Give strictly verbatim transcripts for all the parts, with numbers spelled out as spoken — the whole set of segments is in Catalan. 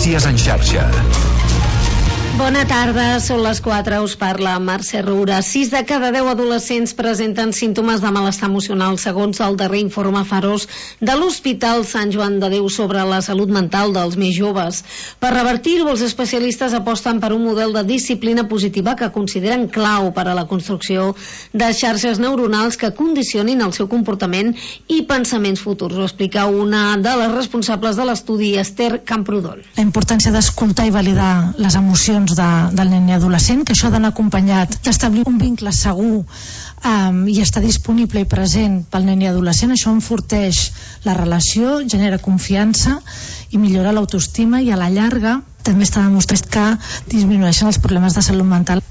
Notícies en xarxa. Bona tarda, són les quatre, us parla Mercè Roura. sis de cada deu adolescents presenten símptomes de malestar emocional, segons el darrer informe Farós de l'Hospital Sant Joan de Déu sobre la salut mental dels més joves. Per revertir-ho, els especialistes aposten per un model de disciplina positiva que consideren clau per a la construcció de xarxes neuronals que condicionin el seu comportament i pensaments futurs. Ho explica una de les responsables de l'estudi, Esther Camprodon. La importància d'escoltar i validar les emocions De, del nen i adolescent, que això ha d'anar acompanyat d'establir un vincle segur um, i estar disponible i present pel nen i adolescent. Això enforteix la relació, genera confiança i millora l'autoestima, i a la llarga també està demostrat que disminueixen els problemes de salut mental.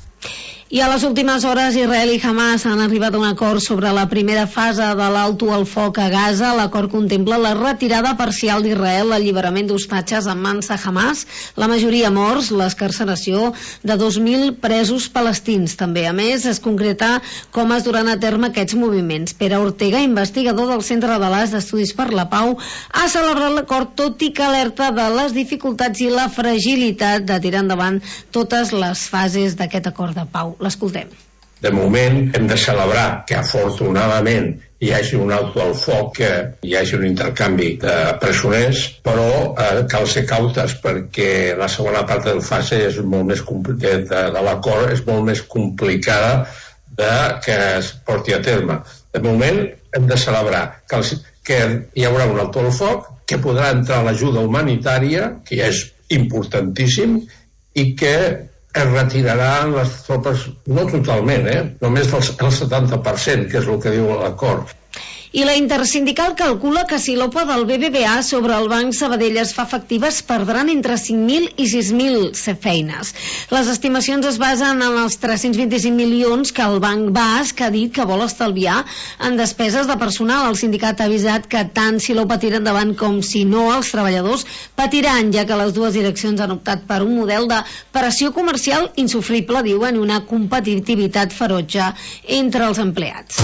I a les últimes hores, Israel i Hamas han arribat a un acord sobre la primera fase de l'alto al foc a Gaza. L'acord contempla la retirada parcial d'Israel, l'alliberament d'hostatges en mans de Hamas, la majoria morts, l'escarceració de dos mil presos palestins. També, a més, es concreta com es duran a terme aquests moviments. Pere Ortega, investigador del Centre de l'As d'Estudis per la Pau, ha celebrat l'acord, tot i que alerta de les dificultats i la fragilitat de tirar endavant totes les fases d'aquest acord de pau. L'escoltem. De moment hem de celebrar que afortunadament hi hagi un alto al foc, que hi hagi un intercanvi de presoners, però eh, cal ser cautes perquè la segona part de la fase és molt més de, de l'acord és molt més complicada de que es porti a terme. De moment hem de celebrar que, els, que hi haurà un alto al foc, que podrà entrar l'ajuda humanitària, que ja és importantíssim, i que es retiraran les tropes, no totalment, eh? només el setanta per cent, que és el que diu l'acord. I la Intersindical calcula que si l'O P A del B B V A sobre el Banc Sabadell es fa efectiva, es perdran entre cinc mil i sis mil feines. Les estimacions es basen en els tres-cents vint-i-cinc milions que el Banc Basc ha dit que vol estalviar en despeses de personal. El sindicat ha avisat que tant si l'O P A tira endavant com si no, els treballadors patiran, ja que les dues direccions han optat per un model de pressió comercial insufrible, diuen, i una competitivitat ferotge entre els empleats.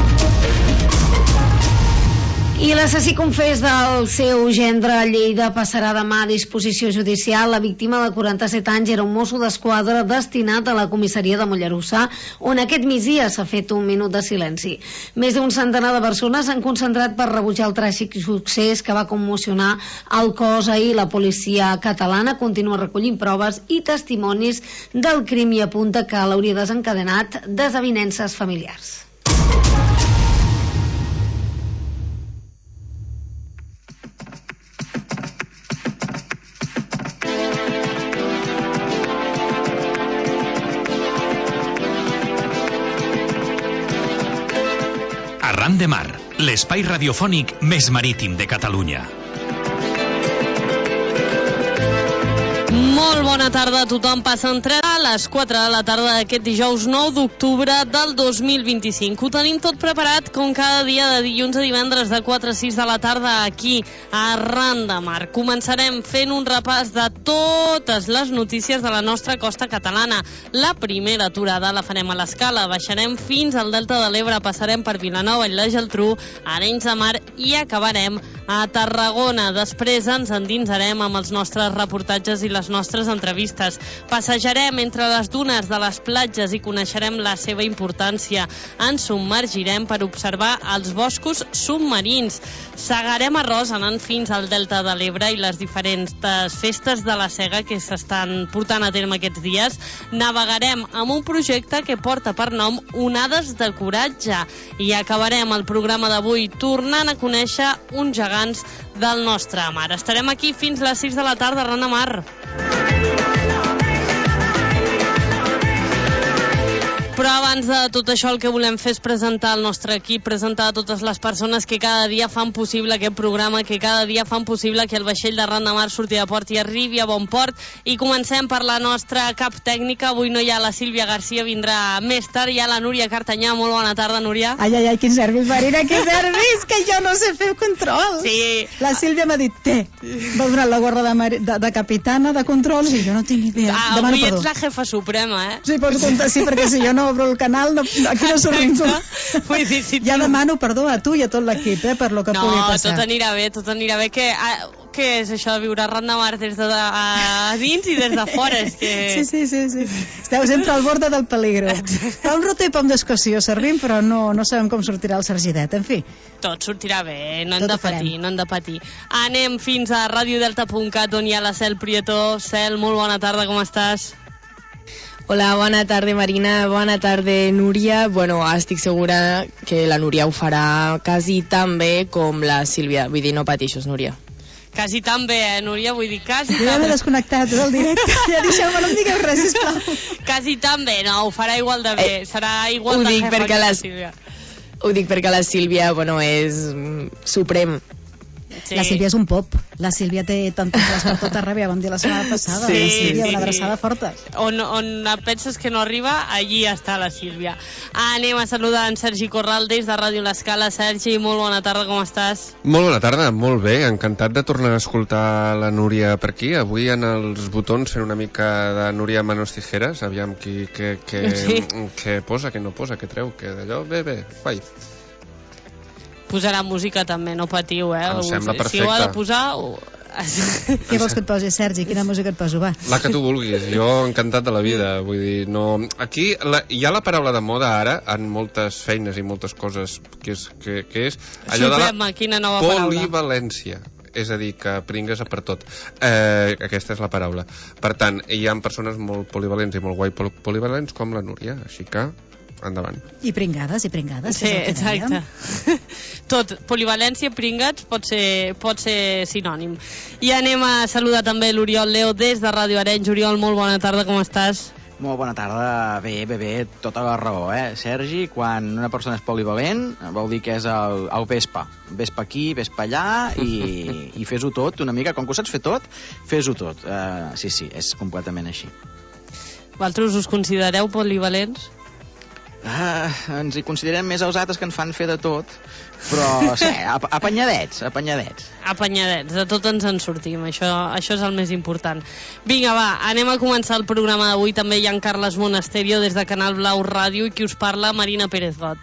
I l'assassí confés del seu gendre a Lleida passarà demà a disposició judicial. La víctima, de quaranta-set anys, era un mosso d'esquadra destinat a la comissaria de Mollerussa, on aquest migdia s'ha fet un minut de silenci. Més d'un centenar de persones s'han concentrat per rebutjar el tràgic succés que va commocionar el cos ahir. La policia catalana continua recollint proves i testimonis del crim i apunta que l'hauria desencadenat desavinences familiars. Arran de Mar, l'espai radiofònic més marítim de Catalunya. Molt bona tarda a tothom. Passen tres a les quatre de la tarda d'aquest dijous nou d'octubre del dos mil vint-i-cinc. Ho tenim tot preparat com cada dia de dilluns a divendres de quatre a sis de la tarda aquí a Arran de Mar. Començarem fent un repàs de totes les notícies de la nostra costa catalana. La primera aturada la farem a l'Escala, baixarem fins al Delta de l'Ebre, passarem per Vilanova i la Geltrú, Arenys de Mar i acabarem a Tarragona. Després ens endinsarem amb els nostres reportatges i les nostres entrevistes. Passejarem entre les dunes de les platges i coneixerem la seva importància. Ens submergirem per observar els boscos submarins. Segarem arròs anant fins al Delta de l'Ebre i les diferents festes de la sega que s'estan portant a terme aquests dies. Navegarem amb un projecte que porta per nom Onades de Coratge i acabarem el programa d'avui tornant a conèixer uns gegants del nostre mar. Estarem aquí fins les sis de la tarda, Arran de Mar. Però abans de tot això el que volem fer és presentar el nostre equip, presentar a totes les persones que cada dia fan possible aquest programa, que cada dia fan possible que el vaixell d'Arran de Mar surti de port i arribi a bon port. I comencem per la nostra cap tècnica. Avui no hi ha la Sílvia Garcia, vindrà més tard. Hi ha la Núria Cartanyà. Molt bona tarda, Núria. Ai, ai, ai, quins nervis, Marina, quins nervis, que jo no sé fer control. Sí. La Sílvia m'ha dit, té, m'ha donat la gorra de, mari, de, de capitana de controls i jo no tinc idea. Ah, avui ets la jefa suprema, eh? Sí, pots comptar, sí, perquè si jo no obro el canal, no, aquí no surt ningú. Vull dir, si ja demano perdó a tu i a tot l'equip, eh, per lo que no, pugui passar. No, tot anirà bé, tot anirà bé. Que, a, què és això de viure arran de mar des de a, a dins i des de fora? És que... Sí, sí, sí, sí. Esteu sempre al borde del peligro. Fa un roto i pom d'escossió servim, però no, no sabem com sortirà el Sergidet, en fi. Tot sortirà bé, no hem Tot de ho farem. patir, no hem de patir. Anem fins a radiodelta punt cat, on hi ha la Cel Prieto. Cel, molt bona tarda, com estàs? Hola, bona tarda Marina, bona tarda Núria. Bueno, estic segura que la Núria ho farà quasi tan bé com la Sílvia, vull dir, no pateixos, Núria. Quasi tan bé, eh, Núria? Vull dir, quasi Jo ja tan m'he bé. desconnectat del directe. Ja deixeu-me, no em digueu res, sisplau. Quasi tan bé, no, ho farà igual de bé. Eh, Serà igual ho de dic jefa perquè que la les- Sílvia. Ho dic perquè la Sílvia, bueno, és mm, suprem. Sí. La Sílvia és un pop. La Sílvia té tentacles per tot arreu, ja vam dir la setmana passada. Sí, la Sílvia, sí, una sí. abraçada forta. On, on penses que no arriba, allí està la Sílvia. Anem a saludar en Sergi Corral des de Ràdio L'Escala. Sergi, molt bona tarda, com estàs? Molt bona tarda, molt bé, encantat de tornar a escoltar la Núria per aquí. Avui en els botons fent una mica de Núria Manos Tijeras, aviam qui, que, que, Sí. que posa, que no posa, que treu, que d'allò, bé, bé, guai. Posarà música també, no patiu, eh? Em sembla Si ho ha de perfecte. posar... Ho... Què vols que et posi, Sergi? Quina música et poso, va? La que tu vulguis, jo encantat de la vida, vull dir, no... Aquí la, hi ha la paraula de moda ara, en moltes feines i moltes coses, que és, que, que és allò de Sorprèn-me, quina nova la paraula. polivalència. És a dir, que pringues a per tot. Eh, aquesta és la paraula. Per tant, hi ha persones molt polivalents i molt guai pol- polivalents com la Núria, així que endavant. I pringades, i pringades. Sí, que és el que exacte. dèiem. Tot, polivalència, pringats, pot ser, pot ser sinònim. I anem a saludar també l'Oriol Leo des de Ràdio Arenys. Oriol, molt bona tarda, com estàs? Molt bona tarda, bé, bé, bé, tota la raó, eh? Sergi, quan una persona és polivalent, vol dir que és el, el Vespa. Vespa aquí, Vespa allà, i, i fes-ho tot una mica. Com que ho saps fer tot, fes-ho tot. Uh, sí, sí, és completament així. Vosaltres us considereu polivalents? Uh, ens hi considerem més els altres que ens fan fer de tot, però sí, ap apanyadets, apanyadets. Apanyadets, de tot ens en sortim, això, això és el més important. Vinga, va, anem a començar el programa d'avui. També hi ha en Carles Monasterio des de Canal Blau Ràdio i qui us parla, Marina Pérez Got.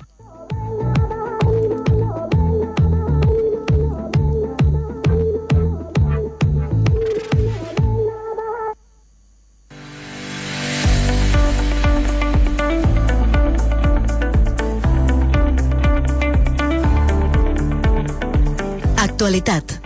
Actualitat.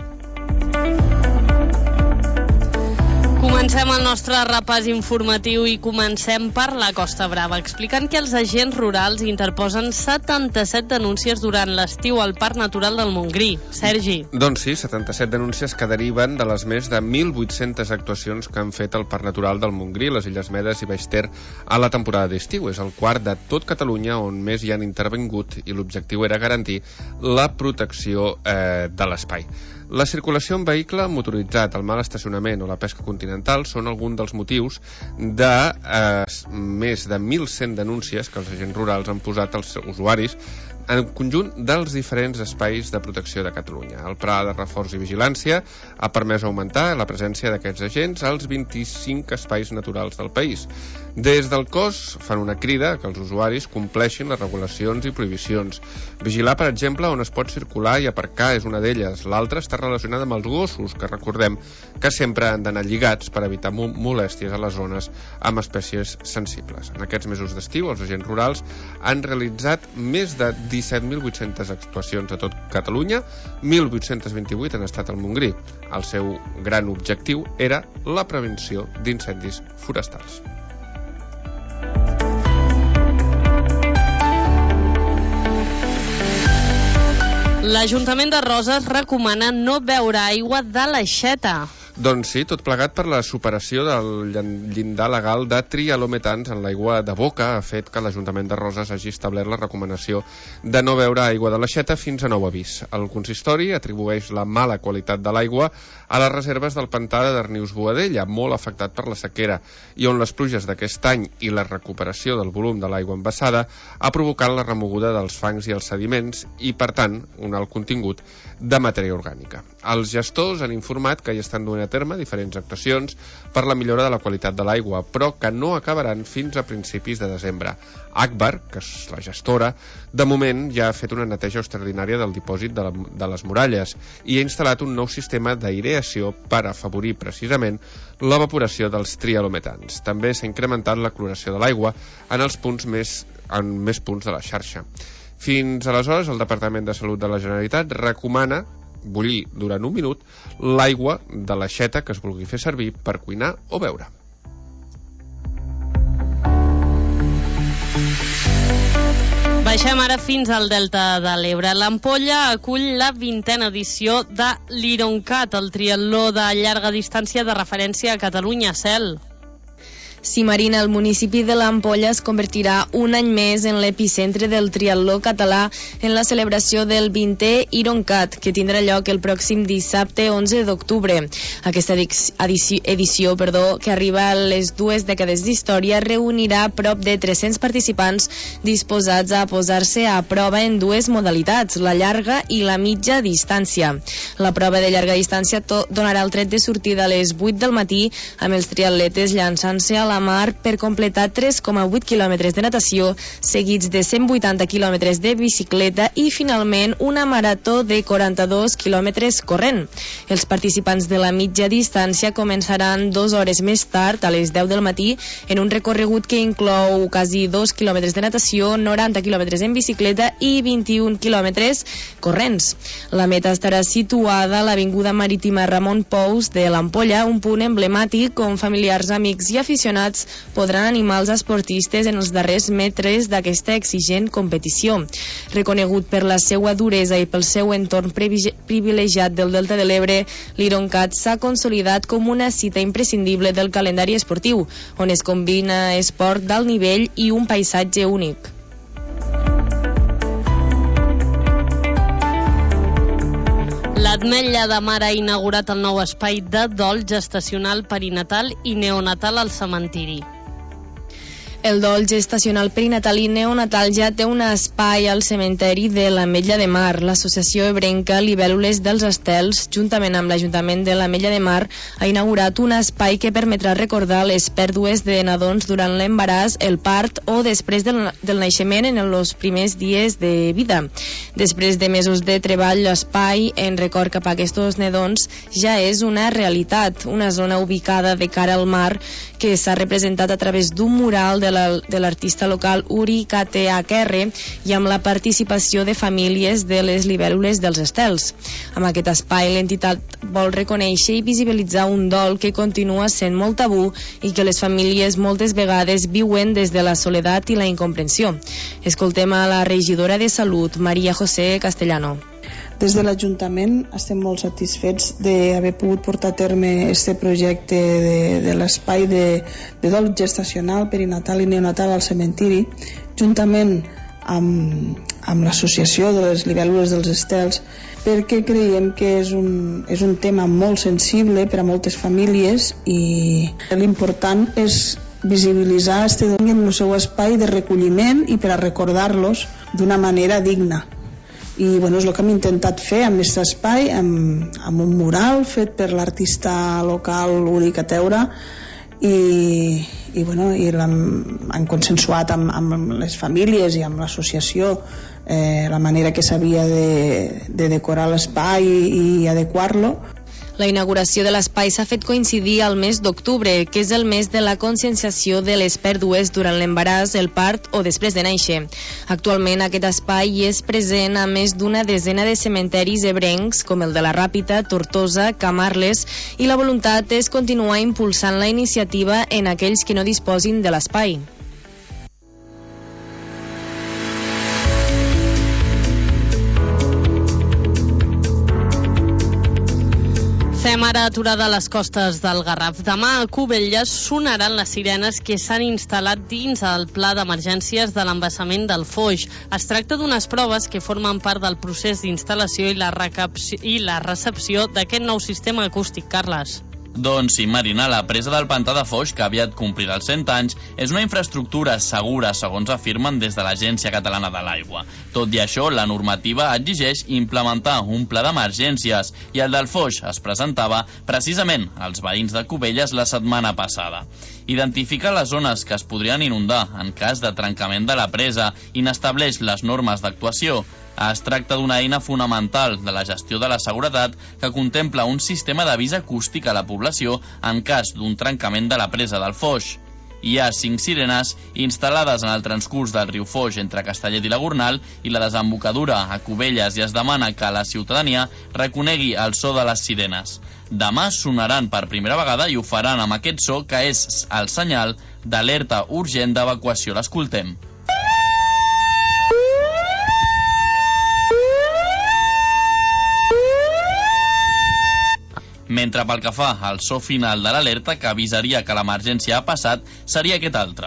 Comencem el nostre repàs informatiu i comencem per la Costa Brava, explicant que els agents rurals interposen setanta-set denúncies durant l'estiu al Parc Natural del Montgrí. Sergi. Doncs sí, setanta-set denúncies que deriven de les més de mil vuit-centes actuacions que han fet al Parc Natural del Montgrí, les Illes Medes i Baix Ter a la temporada d'estiu. És el quart de tot Catalunya on més hi han intervingut i l'objectiu era garantir la protecció eh, de l'espai. La circulació en vehicle motoritzat, el mal estacionament o la pesca continental són alguns dels motius de eh, més de mil cent denúncies que els agents rurals han posat als usuaris en conjunt dels diferents espais de protecció de Catalunya. El Pla de Reforç i Vigilància ha permès augmentar la presència d'aquests agents als vint-i-cinc espais naturals del país. Des del cos fan una crida que els usuaris compleixin les regulacions i prohibicions. Vigilar, per exemple, on es pot circular i aparcar és una d'elles. L'altra està relacionada amb els gossos, que recordem que sempre han d'anar lligats per evitar molèsties a les zones amb espècies sensibles. En aquests mesos d'estiu, els agents rurals han realitzat més de disset mil vuit-centes actuacions a tot Catalunya, mil vuit-cents vint-i-vuit han estat al Montgrí. El seu gran objectiu era la prevenció d'incendis forestals. L'Ajuntament de Roses recomana no beure aigua de l'aixeta. Doncs sí, tot plegat per la superació del llindar legal de trialometans en l'aigua de boca ha fet que l'Ajuntament de Roses hagi establert la recomanació de no beure aigua de l'aixeta fins a nou avís. El consistori atribueix la mala qualitat de l'aigua a les reserves del pantà de Darnius-Boadella, molt afectat per la sequera, i on les pluges d'aquest any i la recuperació del volum de l'aigua embassada ha provocat la remoguda dels fangs i els sediments i, per tant, un alt contingut de matèria orgànica. Els gestors han informat que hi estan donant duen a terme diferents actuacions per la millora de la qualitat de l'aigua, però que no acabaran fins a principis de desembre. Agbar, que és la gestora, de moment ja ha fet una neteja extraordinària del dipòsit de, la, de les muralles i ha instal·lat un nou sistema d'aireació per afavorir precisament l'evaporació dels trialometans. També s'ha incrementat la cloració de l'aigua en els punts més, en més punts de la xarxa. Fins aleshores, el Departament de Salut de la Generalitat recomana bullir durant un minut l'aigua de l'aixeta que es vulgui fer servir per cuinar o beure. Baixem ara fins al Delta de l'Ebre. L'Ampolla acull la vintena edició de l'Ironcat, el triatló de llarga distància de referència a Catalunya. Cel. Sí, Marina, el municipi de l'Ampolla es convertirà un any més en l'epicentre del triatló català en la celebració del vintè Ironcat, que tindrà lloc el pròxim dissabte onze d'octubre. Aquesta edició, edició perdó, que arriba a les dues dècades d'història, reunirà prop de tres-cents participants disposats a posar-se a prova en dues modalitats, la llarga i la mitja distància. La prova de llarga distància donarà el tret de sortida a les vuit del matí, amb els triatletes llançant-se a la mar per completar tres coma vuit quilòmetres de natació, seguits de cent vuitanta quilòmetres de bicicleta i, finalment, una marató de quaranta-dos quilòmetres corrent. Els participants de la mitja distància començaran dues hores més tard, a les deu del matí, en un recorregut que inclou quasi dos quilòmetres de natació, noranta quilòmetres en bicicleta i vint-i-un quilòmetres corrents. La meta estarà situada a l'Avinguda Marítima Ramon Pous de l'Ampolla, un punt emblemàtic on familiars, amics i aficionats podran animar els esportistes en els darrers metres d'aquesta exigent competició. Reconegut per la seva duresa i pel seu entorn privilegiat del Delta de l'Ebre, l'Ironcat s'ha consolidat com una cita imprescindible del calendari esportiu, on es combina esport d'alt nivell i un paisatge únic. L'Ametlla de Mar ha inaugurat el nou espai de dol gestacional perinatal i neonatal al cementiri. El dol gestacional perinatal i neonatal ja té un espai al cementeri de l'Ametlla de Mar. L'Associació Ebrenca Libèl·lules dels Estels, juntament amb l'Ajuntament de l'Ametlla de Mar, ha inaugurat un espai que permetrà recordar les pèrdues de nadons durant l'embaràs, el part o després del, del naixement en els primers dies de vida. Després de mesos de treball, l'espai en record cap a aquests nadons ja és una realitat, una zona ubicada de cara al mar que s'ha representat a través d'un mural de de l'artista local Uri K T H R i amb la participació de famílies de les libèl·lules dels estels. Amb aquest espai, l'entitat vol reconèixer i visibilitzar un dol que continua sent molt tabú i que les famílies moltes vegades viuen des de la soledat i la incomprensió. Escoltem a la regidora de Salut, Maria José Castellano. Des de l'Ajuntament estem molt satisfets d'haver pogut portar a terme este projecte de, de l'espai de, de dol gestacional, perinatal i neonatal al cementiri, juntament amb, amb l'associació de les libèl·lules dels estels, perquè creiem que és un, és un tema molt sensible per a moltes famílies i l'important és visibilitzar este dol en el seu espai de recolliment i per a recordar-los d'una manera digna. I bueno, és el que hem intentat fer amb aquest espai, amb, amb un mural fet per l'artista local Uri Cateura i, i, bueno, i hem consensuat amb, amb les famílies i amb l'associació eh, la manera que s'havia de, de decorar l'espai i, i adequar-lo. La inauguració de l'espai s'ha fet coincidir al mes d'octubre, que és el mes de la conscienciació de les pèrdues durant l'embaràs, el part o després de néixer. Actualment aquest espai és present a més d'una desena de cementeris ebrencs, com el de la Ràpita, Tortosa, Camarles, i la voluntat és continuar impulsant la iniciativa en aquells que no disposin de l'espai. Fem ara aturada a les costes del Garraf. Demà a Cubelles sonaran les sirenes que s'han instal·lat dins el pla d'emergències de l'embassament del Foix. Es tracta d'unes proves que formen part del procés d'instal·lació i la, i la recepció d'aquest nou sistema acústic, Carles. Doncs sí, Marina, la presa del pantà de Foix, que aviat complirà els cent anys, és una infraestructura segura, segons afirmen des de l'Agència Catalana de l'Aigua. Tot i això, la normativa exigeix implementar un pla d'emergències i el del Foix es presentava precisament als veïns de Cubelles la setmana passada. Identifica les zones que es podrien inundar en cas de trencament de la presa i n'estableix les normes d'actuació. Es tracta d'una eina fonamental de la gestió de la seguretat que contempla un sistema d'avís acústic a la població en cas d'un trencament de la presa del Foix. Hi ha cinc sirenes instal·lades en el transcurs del riu Foix entre Castellet i la Gornal i la desembocadura a Cubelles, i es demana que la ciutadania reconegui el so de les sirenes. Demà sonaran per primera vegada i ho faran amb aquest so, que és el senyal d'alerta urgent d'evacuació. L'escoltem. Mentre pel que fa al so final de l'alerta, que avisaria que l'emergència ha passat, seria aquest altre.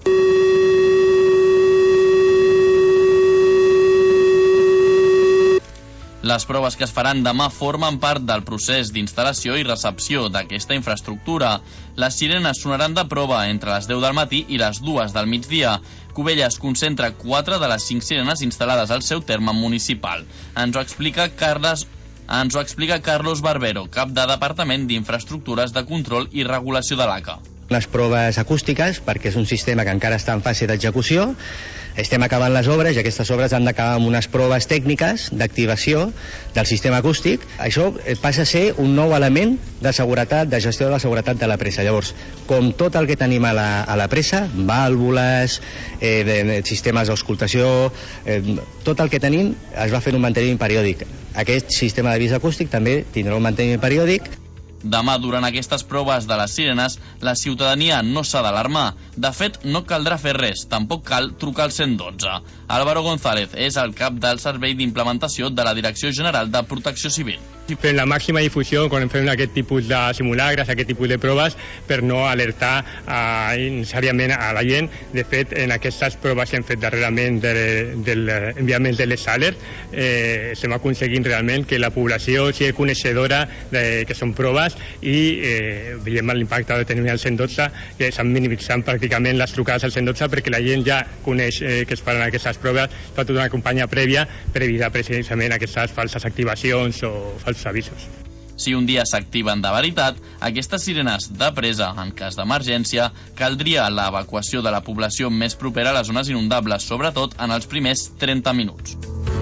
Les proves que es faran demà formen part del procés d'instal·lació i recepció d'aquesta infraestructura. Les sirenes sonaran de prova entre les deu del matí i les dues del migdia. Cubelles concentra quatre de les cinc sirenes instal·lades al seu terme municipal. Ens ho explica Carles Ens ho explica Carlos Barbero, cap de Departament d'Infraestructures de Control i Regulació de l'A C A. Les proves acústiques, perquè és un sistema que encara està en fase d'execució. Estem acabant les obres i aquestes obres han d'acabar amb unes proves tècniques d'activació del sistema acústic. Això passa a ser un nou element de seguretat, de gestió de la seguretat de la presa. Llavors, com tot el que tenim a la, a la presa, vàlvules, eh, de, sistemes d'auscultació, eh, tot el que tenim es va fer un manteniment periòdic. Aquest sistema d'avís acústic també tindrà un manteniment periòdic. Demà, durant aquestes proves de les sirenes, la ciutadania no s'ha d'alarmar. De fet, no caldrà fer res, tampoc cal trucar al cent dotze. Álvaro González és el cap del Servei d'Implementació de la Direcció General de Protecció Civil. Fem la màxima difusió quan fem aquest tipus de simulacres, aquest tipus de proves, per no alertar eh, necessàriament a la gent. De fet, en aquestes proves que hem fet darrerament de, de l'enviament de les alerts, eh, estem aconseguint realment que la població sigui coneixedora de que són proves i eh, veiem l'impacte de tenir el cent dotze, que estan minimitzant pràcticament les trucades al cent dotze perquè la gent ja coneix eh, que es faran aquestes proves, fa tota una campanya prèvia per evitar precisament aquestes falses activacions o falsos avisos. Si un dia s'activen de veritat, aquestes sirenes de presa en cas d'emergència, caldria l'evacuació de la població més propera a les zones inundables, sobretot en els primers trenta minuts.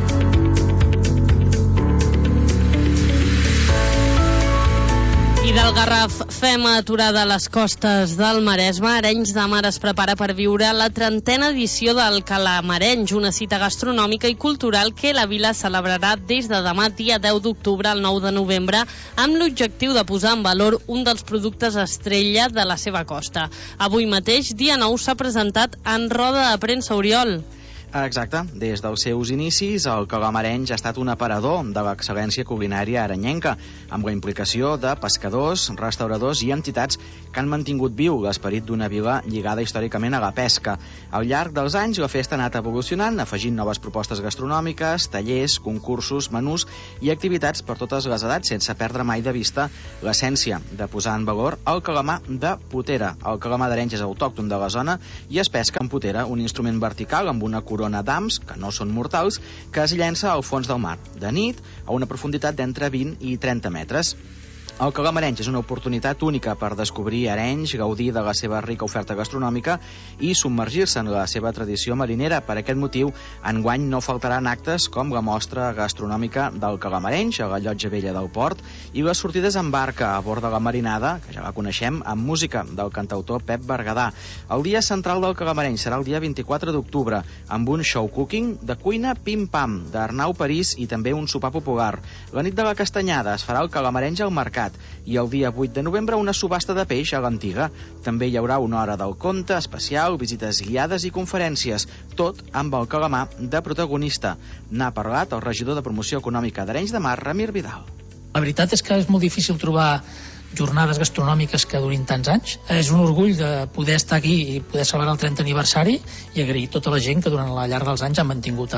I del Garraf fem aturada a les costes del Maresme. Arenys de Mar es prepara per viure la trentena edició del Calamarenys, una cita gastronòmica i cultural que la vila celebrarà des de demà, dia deu d'octubre al nou de novembre, amb l'objectiu de posar en valor un dels productes estrella de la seva costa. Avui mateix, dia nou, s'ha presentat en roda de premsa, Oriol. Exacte. Des dels seus inicis, el Calamarenys ha estat un aparador de l'excel·lència culinària arenyenca, amb la implicació de pescadors, restauradors i entitats que han mantingut viu l'esperit d'una vila lligada històricament a la pesca. Al llarg dels anys, la festa ha anat evolucionant, afegint noves propostes gastronòmiques, tallers, concursos, menús i activitats per totes les edats, sense perdre mai de vista l'essència de posar en valor el calamar de potera. El calamar d'Arenys és autòcton de la zona i es pesca amb potera, un instrument vertical amb una corona d'ams, que no són mortals, que es llença al fons del mar, de nit, a una profunditat d'entre vint i trenta metres. El Calamarenys és una oportunitat única per descobrir Arenys, gaudir de la seva rica oferta gastronòmica i submergir-se en la seva tradició marinera. Per aquest motiu, enguany no faltaran actes com la mostra gastronòmica del Calamarenys a la Llotja Vella del Port i les sortides en barca a bord de la marinada, que ja la coneixem, amb música del cantautor Pep Berguedà. El dia central del Calamarenys serà el dia vint-i-quatre d'octubre, amb un show cooking de cuina pim-pam d'Arnau París i també un sopar popular. La nit de la Castanyada es farà el Calamarenys al mercat i el dia vuit de novembre una subhasta de peix a l'Antiga. També hi haurà una hora del conte especial, visites guiades i conferències, tot amb el calamar de protagonista. N'ha parlat el regidor de Promoció Econòmica d'Arenys de Mar, Ramir Vidal. La veritat és que és molt difícil trobar jornades gastronòmiques que durin tants anys. És un orgull de poder estar aquí i poder celebrar el trentè aniversari i agrair a tota la gent que durant la llarg dels anys han mantingut a,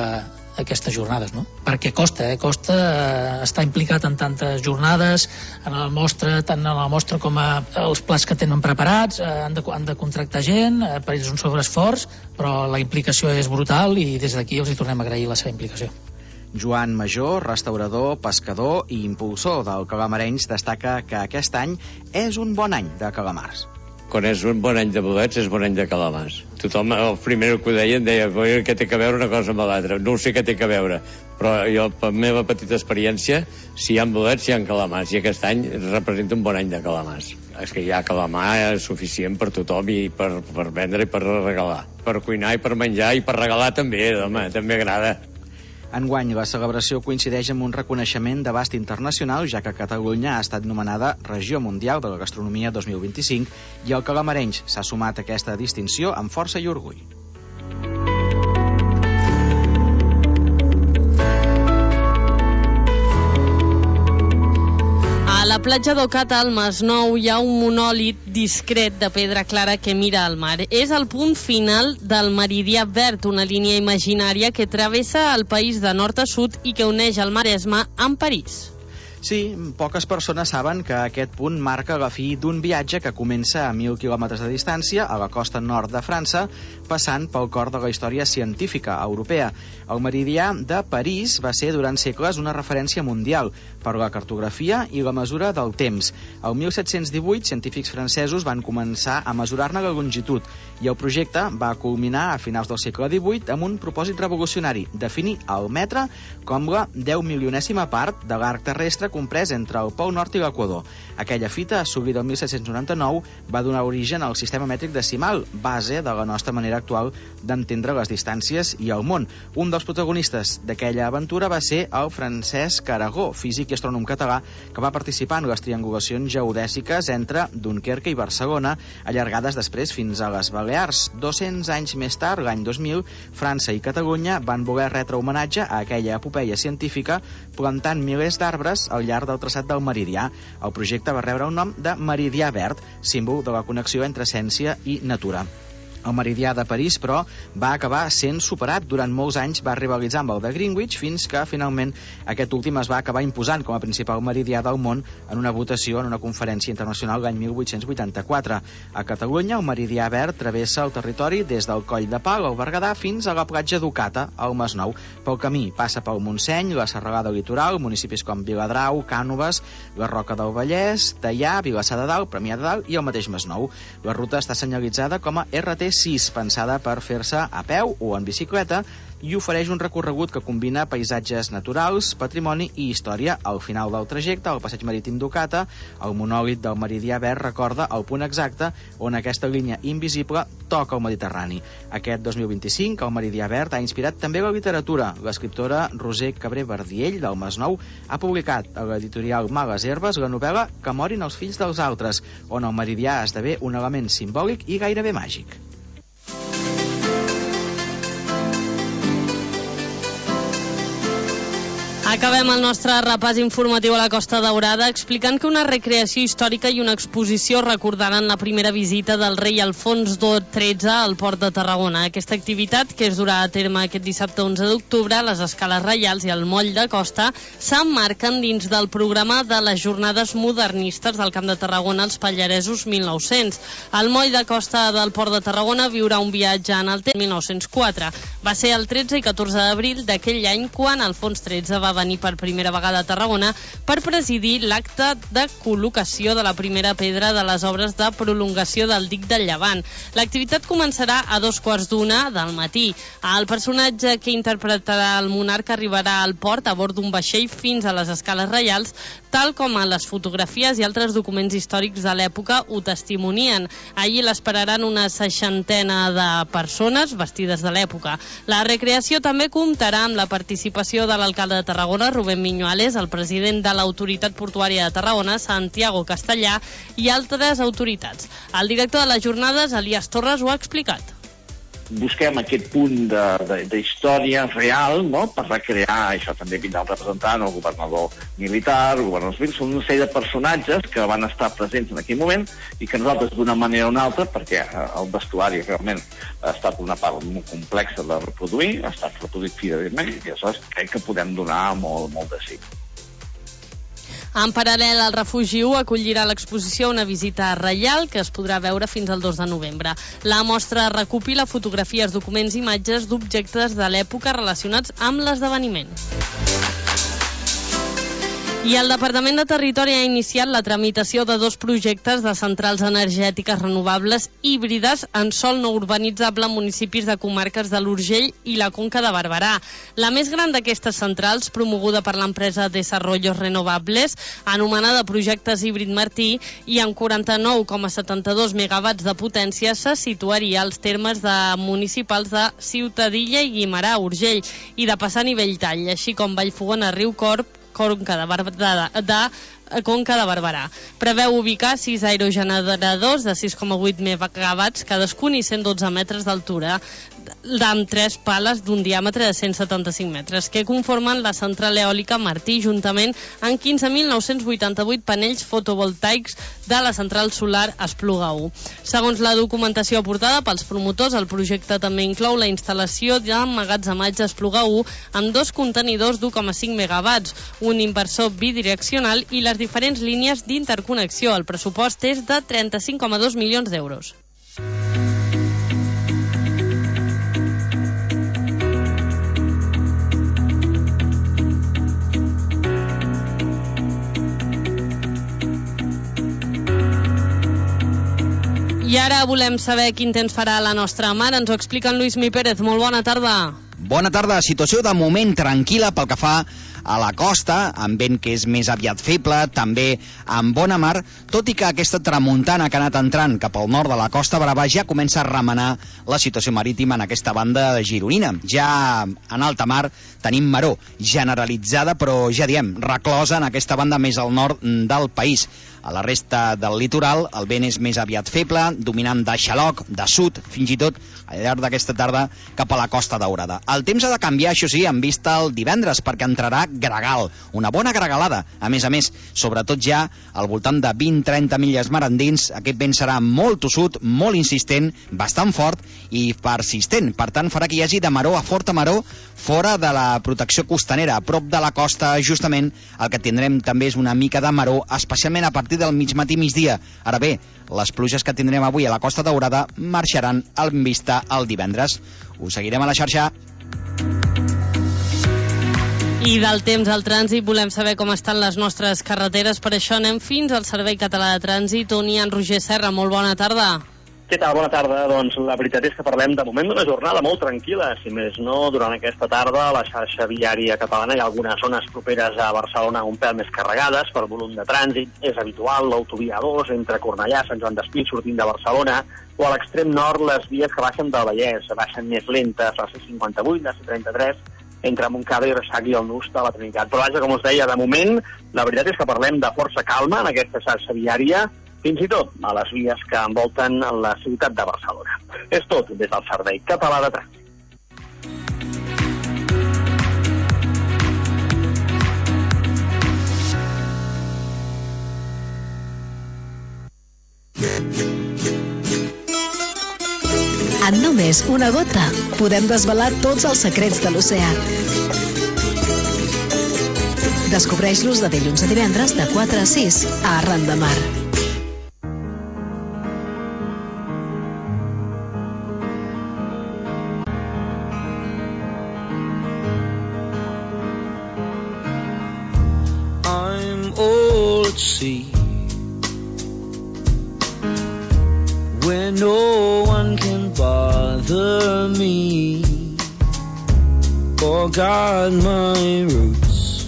aquestes jornades, no? Perquè costa, eh? Costa eh, estar implicat en tantes jornades, en la mostra, tant en la mostra com a els plats que tenen preparats, eh, han, de, han de contractar gent, eh, per ells és un sobreesforç, però la implicació és brutal i des d'aquí els hi tornem a agrair la seva implicació. Joan Major, restaurador, pescador i impulsor del Calamarenys, destaca que aquest any és un bon any de calamars. Quan és un bon any de bolets, és bon any de calamars. Tothom, el primer que ho deia, em deia què té que veure una cosa amb l'altra. No sé què té que veure, però jo, per la meva petita experiència, si hi ha bolets, hi ha calamars, i aquest any representa un bon any de calamars. És que hi ha calamar suficient per tothom i per, per vendre i per regalar. Per cuinar i per menjar i per regalar també, home, també agrada. Enguany, la celebració coincideix amb un reconeixement d'abast internacional, ja que Catalunya ha estat nomenada Regió Mundial de la Gastronomia dos mil vint-i-cinc i el Calamarenys s'ha sumat a aquesta distinció amb força i orgull. A la platja d'Ocata, al Masnou, hi ha un monòlit discret de pedra clara que mira al mar. És el punt final del Meridià Verd, una línia imaginària que travessa el país de nord a sud i que uneix el Maresme amb París. Sí, poques persones saben que aquest punt marca la fi d'un viatge que comença a mil quilòmetres de distància a la costa nord de França, passant pel cor de la història científica europea. El meridià de París va ser durant segles una referència mundial per la cartografia i la mesura del temps. El mil set-cents divuit, científics francesos van començar a mesurar-ne la longitud i el projecte va culminar a finals del segle divuit amb un propòsit revolucionari, definir el metre com la deu milionèsima part de l'arc terrestre comprès entre el Pol Nord i l'Equador. Aquella fita, assolida el mil set-cents noranta-nou, va donar origen al sistema mètric decimal, base de la nostra manera actual d'entendre les distàncies i el món. Un dels protagonistes d'aquella aventura va ser el Francesc Aragó, físic i astrònom català, que va participar en les triangulacions geodèsiques entre Dunkerque i Barcelona, allargades després fins a les Balears. dos-cents anys més tard, l'any dos mil, França i Catalunya van voler retre homenatge a aquella epopeia científica plantant milers d'arbres al llarg del traçat del meridià. El projecte va rebre el nom de Meridià Verd, símbol de la connexió entre ciència i natura. El meridià de París, però, va acabar sent superat. Durant molts anys va rivalitzar amb el de Greenwich, fins que, finalment, aquest últim es va acabar imposant com a principal meridià del món en una votació en una conferència internacional l'any mil vuit-cents vuitanta-quatre. A Catalunya, el meridià verd travessa el territori des del Coll de Pal, al Berguedà, fins a la platja d'Ocata, al Masnou. Pel camí passa pel Montseny, la Serralada Litoral, municipis com Viladrau, Cànoves, la Roca del Vallès, Teià, Vilassar de Dalt, Premià de Dalt i el mateix Masnou. La ruta està senyalitzada com a R T sis, pensada per fer-se a peu o en bicicleta, i ofereix un recorregut que combina paisatges naturals, patrimoni i història. Al final del trajecte, al passeig marítim d'Ocata, el monòlit del Meridià Verd recorda el punt exacte on aquesta línia invisible toca el Mediterrani. Aquest dos mil vint-i-cinc, el Meridià Verd ha inspirat també la literatura. L'escriptora Roser Cabré Verdiell, del Masnou, ha publicat a l'editorial Males Herbes la novel·la Que morin els fills dels altres, on el meridià esdevé un element simbòlic i gairebé màgic. Acabem el nostre repàs informatiu a la Costa Daurada explicant que una recreació històrica i una exposició recordaran la primera visita del rei Alfons tretze al port de Tarragona. Aquesta activitat, que es durà a terme aquest dissabte onze d'octubre a les escales reials i al moll de costa, s'emmarquen dins del programa de les Jornades Modernistes del Camp de Tarragona als Pallaresos mil nou-cents. El moll de costa del port de Tarragona viurà un viatge en el temps mil nou-cents quatre. Va ser el tretze i catorze d'abril d'aquell any quan Alfons tretze va venir per primera vegada a Tarragona per presidir l'acte de col·locació de la primera pedra de les obres de prolongació del dic del Llevant. L'activitat començarà a dos quarts d'una del matí. El personatge que interpretarà el monarca arribarà al port a bord d'un vaixell fins a les escales reials, tal com a les fotografies i altres documents històrics de l'època ho testimonien. Allí l'esperaran una seixantena de persones vestides de l'època. La recreació també comptarà amb la participació de l'alcalde de Tarragona, Rubén Miñuales, el president de l'Autoritat Portuària de Tarragona, Santiago Castellà, i altres autoritats. El director de les jornades, Elias Torres, ho ha explicat. busquem aquest punt d'història real, no?, per recrear, això també vindrà el representant, el governador militar, el governador civil, són una sèrie de personatges que van estar presents en aquell moment i que nosaltres d'una manera o una altra, perquè el vestuari realment ha estat una part molt complexa de reproduir, ha estat reproduït fidelment i aleshores crec que podem donar molt, molt de sí. En paral·lel, el Refugi u acollirà a l'exposició una visita reial que es podrà veure fins al dos de novembre. La mostra recopila fotografies, documents i imatges d'objectes de l'època relacionats amb l'esdeveniment. I el Departament de Territori ha iniciat la tramitació de dos projectes de centrals energètiques renovables híbrides en sòl no urbanitzable en municipis de comarques de l'Urgell i la Conca de Barberà. La més gran d'aquestes centrals, promoguda per l'empresa Desarrollos Renovables, anomenada Projectes Híbrid Martí, i amb quaranta-nou coma setanta-dos megawatts de potència, se situaria als termes de municipals de Ciutadilla i Guimerà, Urgell, i de Passar i Belltall, així com Vallfogona, Riucorb, Conca de, Bar de, de Conca de Barberà. Preveu ubicar sis aerogeneradors de sis coma vuit megawatts cadascun i cent dotze metres d'altura, amb tres pales d'un diàmetre de cent setanta-cinc metres, que conformen la central eòlica Martí, juntament amb quinze mil nou-cents vuitanta-vuit panells fotovoltaics de la central solar Espluga u. Segons la documentació aportada pels promotors, el projecte també inclou la instal·lació d'emmagatzematge Espluga u amb dos contenidors d'u coma cinc megawatts, un inversor bidireccional i les diferents línies d'interconnexió. El pressupost és de trenta-cinc coma dos milions d'euros. I ara volem saber quin temps farà la nostra mar. Ens ho explica en Lluís Mi Pérez. Molt bona tarda. Bona tarda. Situació de moment tranquil·la pel que fa a la costa, amb vent que és més aviat feble, també amb bona mar, tot i que aquesta tramuntana que ha anat entrant cap al nord de la Costa Brava ja comença a remenar la situació marítima en aquesta banda gironina. Ja en alta mar tenim maró generalitzada, però ja diem, reclosa en aquesta banda més al nord del país. A la resta del litoral el vent és més aviat feble, dominant de xaloc, de sud, fins i tot al llarg d'aquesta tarda cap a la Costa Daurada. El temps ha de canviar, això sí, en vista el divendres, perquè entrarà gregal, una bona gregalada. A més a més, sobretot ja al voltant de vint a trenta milles mar endins, aquest vent serà molt tossut, molt insistent, bastant fort i persistent. Per tant, farà que hi hagi de maró a forta maró fora de la protecció costanera. A prop de la costa, justament, el que tindrem també és una mica de maró, especialment a partir del mig matí migdia. Ara bé, les pluges que tindrem avui a la Costa Daurada marxaran en vista el divendres. Us seguirem a la xarxa. I del temps al trànsit volem saber com estan les nostres carreteres. Per això anem fins al Servei Català de Trànsit, on hi ha en Roger Serra. Molt bona tarda. Què tal? Bona tarda. Doncs la veritat és que parlem de moment d'una jornada molt tranquil·la. Si més no, durant aquesta tarda a la xarxa viària catalana hi ha algunes zones properes a Barcelona un pèl més carregades per volum de trànsit. És habitual l'autovia A dos entre Cornellà, Sant Joan d'Espí, sortint de Barcelona, o a l'extrem nord les vies que baixen del Vallès, baixen més lentes, la C cinquanta-vuit, la C trenta-tres, entre Montcada i Reixac i el Nus de la Trinitat. Però vaja, com us deia, de moment, la veritat és que parlem de força calma en aquesta xarxa viària, fins i tot a les vies que envolten la ciutat de Barcelona. És tot des del Servei Català de Trànsit. En només una gota podem desvelar tots els secrets de l'oceà. Descobreix-los de dilluns a divendres de quatre a sis a Arran de Mar. I'm all at sea where no one can bother me or guard my roots,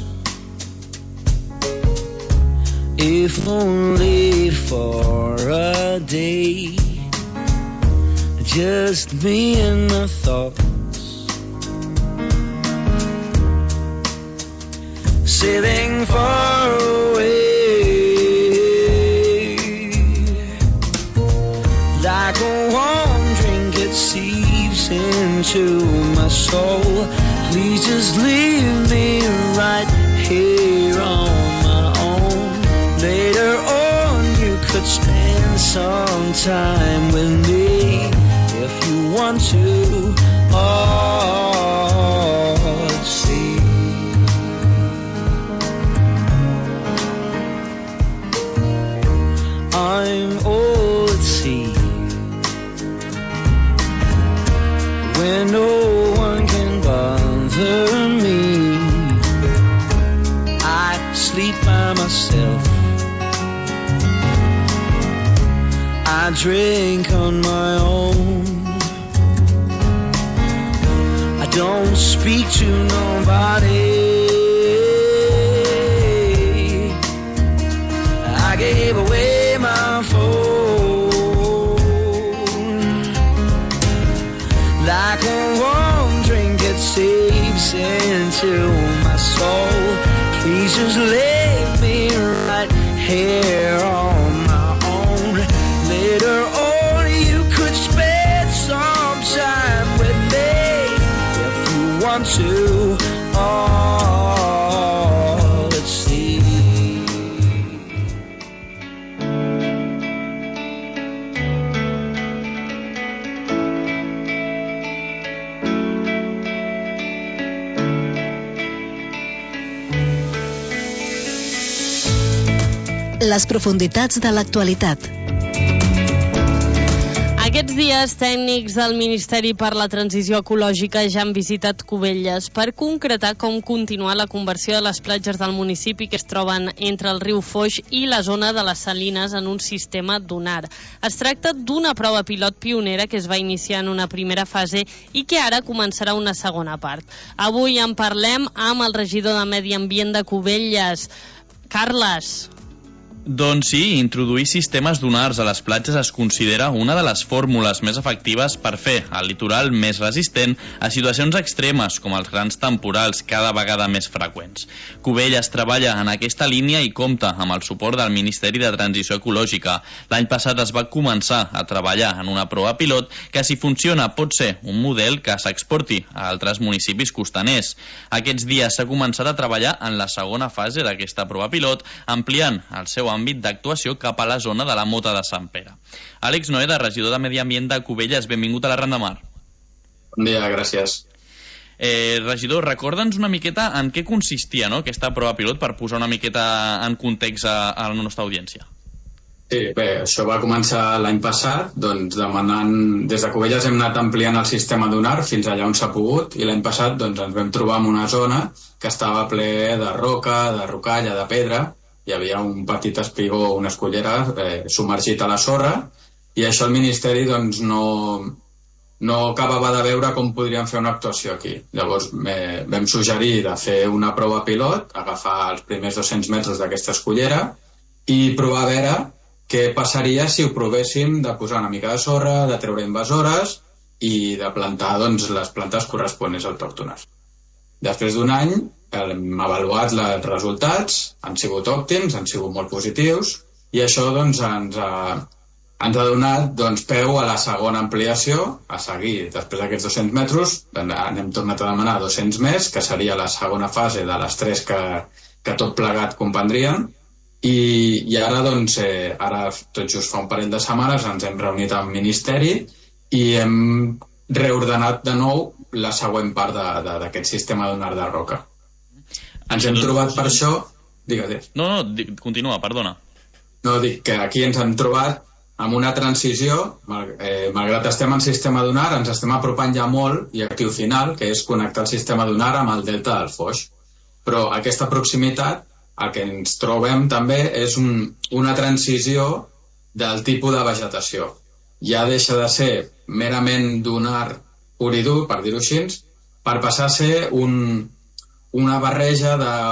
if only for a day, just me and my thoughts, sailing far away like a warm drink at sea, into my soul. Please just leave me right here on my own. Later on you could spend some time with me if you want to. Oh, see. I'm all at sea when no one can bother me. I sleep by myself, I drink on my own, I don't speak to nobody. I gave away my phone. Like a warm drink it seeps into my soul. Please just leave me right here on my own. Later on you could spend some time with me if you want to. Oh, let's see. Les profunditats de l'actualitat. Aquests dies, tècnics del Ministeri per la Transició Ecològica ja han visitat Cubelles per concretar com continuar la conversió de les platges del municipi que es troben entre el riu Foix i la zona de les Salines en un sistema dunar. Es tracta d'una prova pilot pionera que es va iniciar en una primera fase i que ara començarà una segona part. Avui en parlem amb el regidor de Medi Ambient de Cubelles, Carles. Doncs sí, introduir sistemes dunars a les platges es considera una de les fórmules més efectives per fer el litoral més resistent a situacions extremes com els grans temporals cada vegada més freqüents. Cubelles treballa en aquesta línia i compta amb el suport del Ministeri de Transició Ecològica. L'any passat es va començar a treballar en una prova pilot que, si funciona, pot ser un model que s'exporti a altres municipis costaners. Aquests dies s'ha començat a treballar en la segona fase d'aquesta prova pilot, ampliant el seu àmbit d'actuació cap a la zona de la Mota de Sant Pere. Àlex Noeda, regidor de Medi Ambient de Cubelles, benvingut a la Ronda Mar. Bon dia, gràcies. Eh, regidor, recorda'ns una miqueta en què consistia, no?, aquesta prova pilot per posar una miqueta en context a, a la nostra audiència. Sí, bé, això va començar l'any passat, doncs demanant, des de Cubelles hem anat ampliant el sistema dunar fins allà on s'ha pogut, i l'any passat doncs, ens vam trobar en una zona que estava ple de roca, de rocalla, de pedra. Hi havia un petit espigó, una escullera eh, submergit a la sorra, i això el Ministeri doncs, no, no acabava de veure com podríem fer una actuació aquí. Llavors eh, vam suggerir de fer una prova pilot, agafar els primers dos-cents metres d'aquesta escullera i provar a veure què passaria si ho provéssim de posar una mica de sorra, de treure invasores i de plantar doncs, les plantes corresponents autòctones. Després d'un any hem avaluat els resultats, han sigut òptims, han sigut molt positius, i això doncs, ens, ha, ens ha donat doncs, peu a la segona ampliació, a seguir després d'aquests dos-cents metres, n'hem tornat a demanar dos-cents més, que seria la segona fase de les tres que, que tot plegat comprendrien, i, i ara, doncs, eh, ara tot just fa un parell de setmanes ens hem reunit amb el Ministeri i hem reordenat de nou la següent part d'aquest sistema dunar de roca. Ens hem trobat per això... Digues, No, no, continua, perdona. No, dic que aquí ens hem trobat amb una transició, eh, malgrat estem en sistema dunar, ens estem apropant ja molt i actiu final, que és connectar el sistema dunar amb el delta del Foix. Però aquesta proximitat, el que ens trobem també és un, una transició del tipus de vegetació. Ja deixa de ser merament dunar pur i dur, per dir-ho així, per passar a ser un... una barreja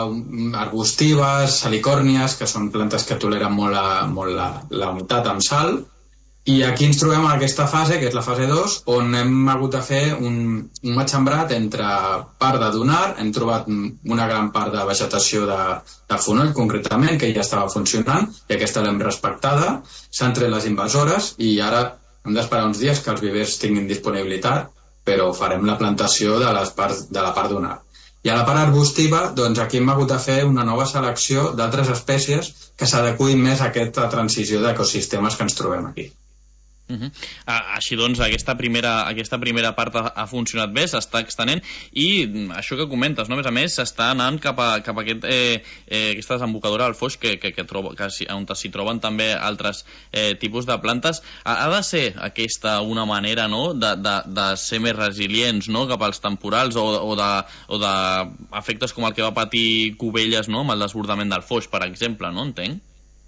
d'arbustives, salicòrnies, que són plantes que toleren molt la, molt la, la humitat amb sal, i aquí ens trobem en aquesta fase, que és la fase dos, on hem hagut de fer un, un matxembrat entre part de dunar, hem trobat una gran part de vegetació de, de fonoll, concretament, que ja estava funcionant, i aquesta l'hem respectada, s'han tret les invasores, i ara hem d'esperar uns dies que els vivers tinguin disponibilitat però farem la plantació de, les parts, de la part dunar. I a la part arbustiva, doncs aquí hem hagut de fer una nova selecció d'altres espècies que s'adequin més a aquesta transició d'ecosistemes que ens trobem aquí. Uh -huh. ah, així doncs aquesta primera, aquesta primera part ha, ha funcionat bé, s'està extenent i això que comentes, no? A més a més s'està anant cap a, cap a aquest, eh, eh, aquesta desembocadura del Foix que, que, que, trobo, que on s'hi troben també altres eh, tipus de plantes. Ha, ha de ser aquesta una manera, no? de, de, de ser més resilients, no? Cap als temporals o, o, de, o de efectes com el que va patir Cubelles, no? Amb el desbordament del Foix, per exemple, no? Entenc?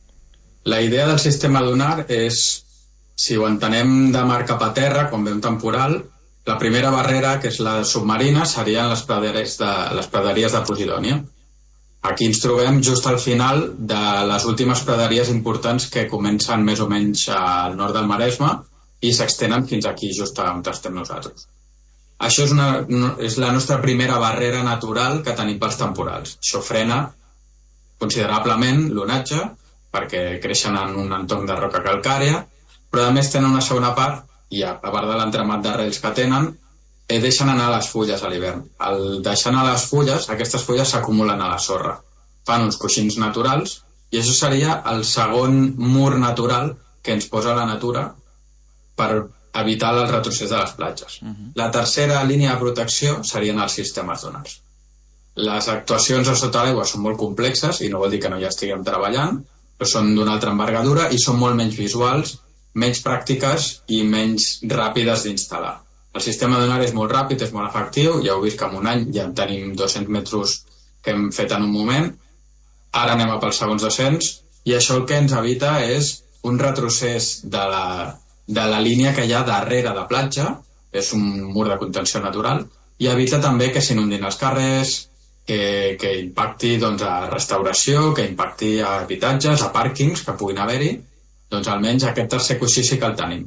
La idea del sistema dunar és, si ho entenem de mar cap a terra, quan ve un temporal, la primera barrera, que és la submarina, serien les praderies de, les praderies de Posidònia. Aquí ens trobem just al final de les últimes praderies importants que comencen més o menys al nord del Maresme i s'extenen fins aquí, just on estem nosaltres. Això és, una, és la nostra primera barrera natural que tenim pels temporals. Això frena considerablement l'onatge, perquè creixen en un entorn de roca calcària, però a més tenen una segona part, i a part de l'entramat d'arrels que tenen, eh, deixen anar les fulles a l'hivern. Al deixar anar les fulles, aquestes fulles s'acumulen a la sorra. Fan uns coixins naturals, i això seria el segon mur natural que ens posa la natura per evitar el retrocés de les platges. Uh-huh. La tercera línia de protecció serien els sistemes dunars. Les actuacions a sota l'aigua són molt complexes, i no vol dir que no hi estiguem treballant, però són d'una altra envergadura i són molt menys visuals, menys pràctiques i menys ràpides d'instal·lar. El sistema dunar és molt ràpid, és molt efectiu, ja heu vist que en un any ja en tenim dos-cents metres que hem fet en un moment, ara anem a pels segons dos-cents, i això el que ens evita és un retrocés de la, de la línia que hi ha darrere de platja, és un mur de contenció natural, i evita també que s'inundin els carrers, que, que impacti doncs, a restauració, que impacti a habitatges, a pàrquings que puguin haver-hi. Doncs almenys aquest tercer coixí sí que el tenim.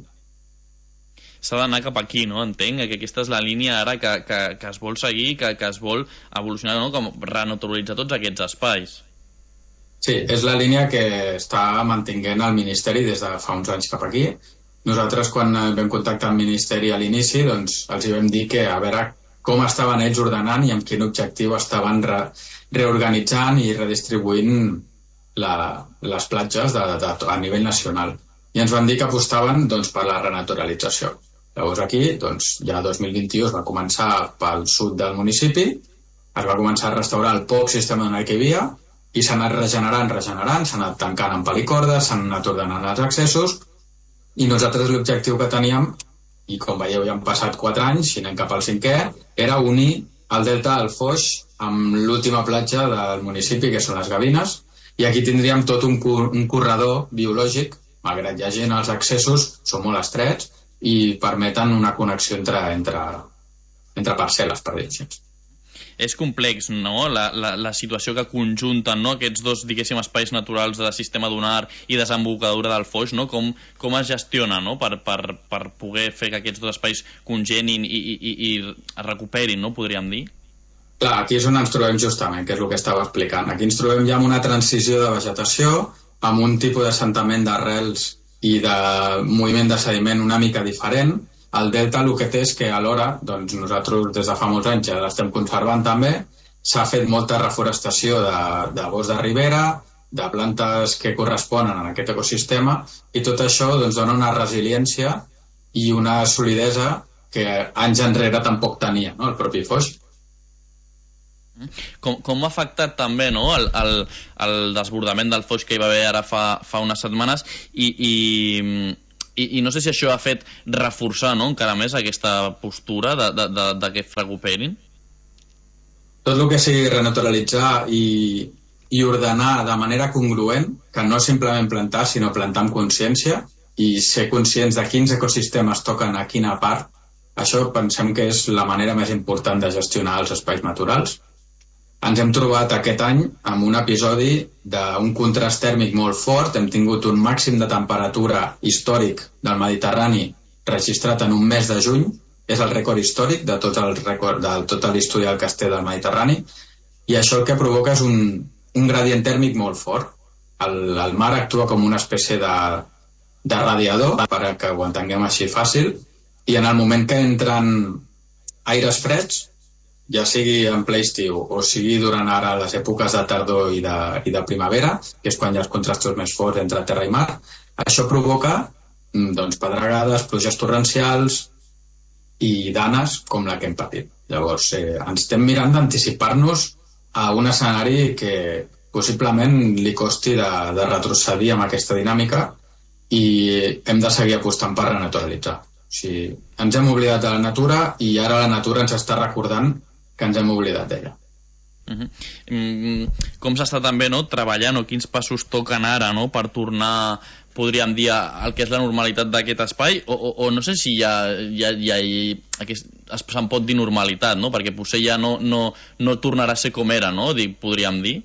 S'ha d'anar cap aquí, no? Entenc que aquesta és la línia ara que, que, que es vol seguir, que, que es vol evolucionar, no? Com renaturalitzar tots aquests espais. Sí, és la línia que està mantinguent el Ministeri des de fa uns anys cap aquí. Nosaltres, quan vam contactar el Ministeri a l'inici, doncs els hi vam dir que a veure com estaven ells ordenant i amb quin objectiu estaven re, reorganitzant i redistribuint La, les platges de, de, a nivell nacional, i ens van dir que apostaven doncs, per la renaturalització. Llavors aquí, doncs, ja el dos mil vint-i-u es va començar pel sud del municipi, es va començar a restaurar el poc sistema dunar que hi havia i s'ha anat regenerant, regenerant, s'ha anat tancant amb pelicordes, s'han anat ordenant els accessos, i nosaltres l'objectiu que teníem, i com veieu ja han passat quatre anys i anem cap al cinquè, era unir el delta del Foix amb l'última platja del municipi, que són les Gavines, i aquí tindríem tot un, cor un corredor biològic, malgrat hi hagi els accessos, són molt estrets i permeten una connexió entre, entre, entre parcel·les, per dir-ho. És complex, no?, la, la, la situació que conjunten, no?, aquests dos, diguéssim, espais naturals de sistema dunar i desembocadura del Foix, no?, com, com es gestiona, no?, per, per, per poder fer que aquests dos espais congenin i, i, i, i es recuperin, no?, podríem dir? Clar, aquí és on ens trobem justament, que és el que estava explicant. Aquí ens trobem ja amb una transició de vegetació, amb un tipus d'assentament d'arrels i de moviment de sediment una mica diferent. El delta el que té és que alhora, doncs nosaltres des de fa molts anys ja l'estem conservant també, s'ha fet molta reforestació de, de bosc de ribera, de plantes que corresponen a aquest ecosistema, i tot això doncs, dona una resiliència i una solidesa que anys enrere tampoc tenia, no?, el propi Foix. Com, com ha afectat també, no?, el, el, el desbordament del Foix que hi va haver ara fa, fa unes setmanes i, i, i, i no sé si això ha fet reforçar, no?, encara més aquesta postura de, de, de, de que es recuperin? Tot el que sigui renaturalitzar i, i ordenar de manera congruent, que no simplement plantar, sinó plantar amb consciència i ser conscients de quins ecosistemes toquen a quina part, això pensem que és la manera més important de gestionar els espais naturals. Ens hem trobat aquest any amb un episodi d'un contrast tèrmic molt fort. Hem tingut un màxim de temperatura històric del Mediterrani registrat en un mes de juny. És el rècord històric de tot el rècord, de tot l'historial que es té del Mediterrani. I això el que provoca és un, un gradient tèrmic molt fort. El, el mar actua com una espècie de, de radiador, per que ho entenguem així fàcil, i en el moment que entren aires freds, ja sigui en ple estiu o sigui durant ara les èpoques de tardor i de, i de primavera, que és quan hi ha els contrastos més forts entre terra i mar, això provoca doncs, pedregades, pluges torrencials i danes com la que hem patit. Llavors, eh, ens estem mirant d'anticipar-nos a un escenari que possiblement li costi de, de retrocedir amb aquesta dinàmica i hem de seguir apostant per renaturalitzar. O sigui, ens hem oblidat de la natura i ara la natura ens està recordant que ens hem oblidat d'ella. Uh-huh. Mm, com s'està també, no, treballant, o quins passos toquen ara, no, per tornar, podríem dir, al que és la normalitat d'aquest espai, o, o, o no sé si ja, ja, ja hi, aquest, se'n pot dir normalitat, no? Perquè potser ja no, no, no tornarà a ser com era, no? Podríem dir.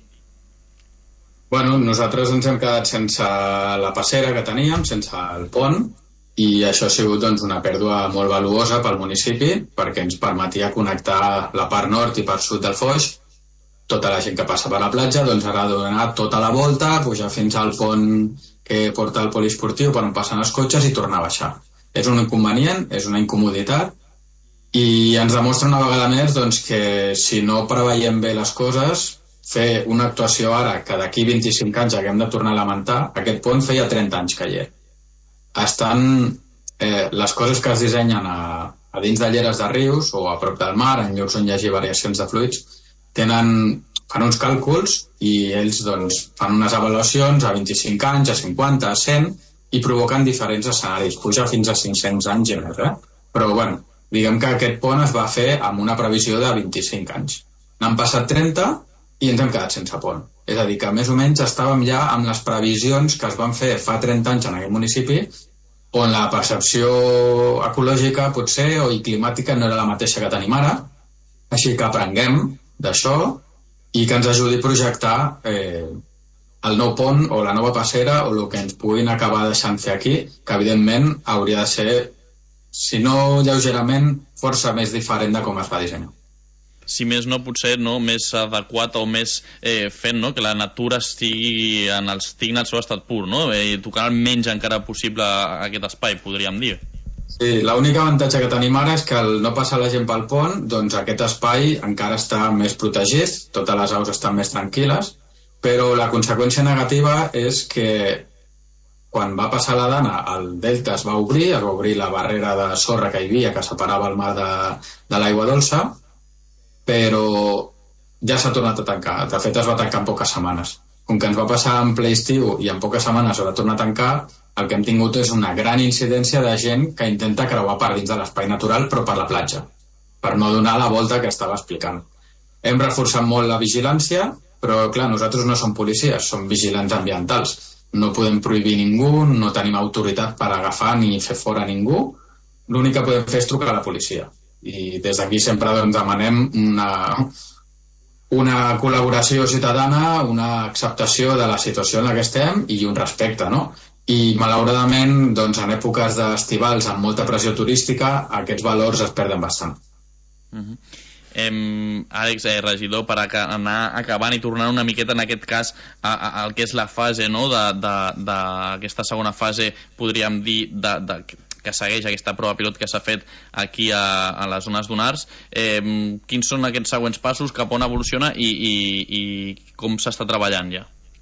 Bueno, nosaltres ens hem quedat sense la passera que teníem, sense el pont, i això ha sigut doncs, una pèrdua molt valuosa pel municipi perquè ens permetia connectar la part nord i part sud del Foix. Tota la gent que passa per la platja doncs, ara ha de donar tota la volta, pujar fins al pont que porta el poliesportiu per on passen els cotxes i tornar a baixar. És un inconvenient, és una incomoditat i ens demostra una vegada més doncs, que si no preveiem bé les coses, fer una actuació ara que d'aquí vint-i-cinc anys haguem de tornar a lamentar, aquest pont feia trenta anys que hi és. Estan eh, les coses que es dissenyen a, a dins de lleres de rius o a prop del mar, en llocs on hi hagi variacions de fluids, tenen, fan uns càlculs i ells doncs, fan unes avaluacions a vint-i-cinc anys, a cinquanta, a cent i provoquen diferents escenaris, puja fins a cinc-cents anys i més, eh? Però bueno, diguem que aquest pont es va fer amb una previsió de vint-i-cinc anys. N'han passat trenta i ens hem quedat sense pont. És a dir, que més o menys estàvem ja amb les previsions que es van fer fa trenta anys en aquest municipi, on la percepció ecològica potser o i climàtica no era la mateixa que tenim ara, així que aprenguem d'això i que ens ajudi a projectar eh, el nou pont o la nova passera o el que ens puguin acabar deixant fer aquí, que evidentment hauria de ser, si no lleugerament, força més diferent de com es va dissenyar. Si més no, potser no, més adequat o més eh, fent, no? Que la natura estigui en el, estigui en el seu estat pur, no? Eh, tocant el menys encara possible a aquest espai, podríem dir. Sí, l'únic avantatge que tenim ara és que al no passar la gent pel pont, doncs aquest espai encara està més protegit, totes les aus estan més tranquil·les, però la conseqüència negativa és que quan va passar la dana, el delta es va obrir, es va obrir la barrera de sorra que hi havia, que separava el mar de, de l'aigua dolça, però ja s'ha tornat a tancar. De fet, es va tancar en poques setmanes. Com que ens va passar en ple estiu i en poques setmanes es va tornar a tancar, el que hem tingut és una gran incidència de gent que intenta creuar per dins de l'espai natural, però per la platja, per no donar la volta que estava explicant. Hem reforçat molt la vigilància, però, clar, nosaltres no som policies, som vigilants ambientals. No podem prohibir ningú, no tenim autoritat per agafar ni fer fora ningú. L'únic que podem fer és trucar a la policia. I des d'aquí sempre doncs, demanem una, una col·laboració ciutadana, una acceptació de la situació en la que estem i un respecte, no? I malauradament doncs, en èpoques d'estivals amb molta pressió turística aquests valors es perden bastant. Uh-huh. Eh, Àlex, eh, regidor, per a anar acabant i tornant una miqueta en aquest cas a, a, al que és la fase, no? d'aquesta segona fase, podríem dir de, de, que segueix aquesta prova pilot que s'ha fet aquí a, a les zones dunars, eh, quins són aquests següents passos, cap on evoluciona i, i, i com s'està treballant ja?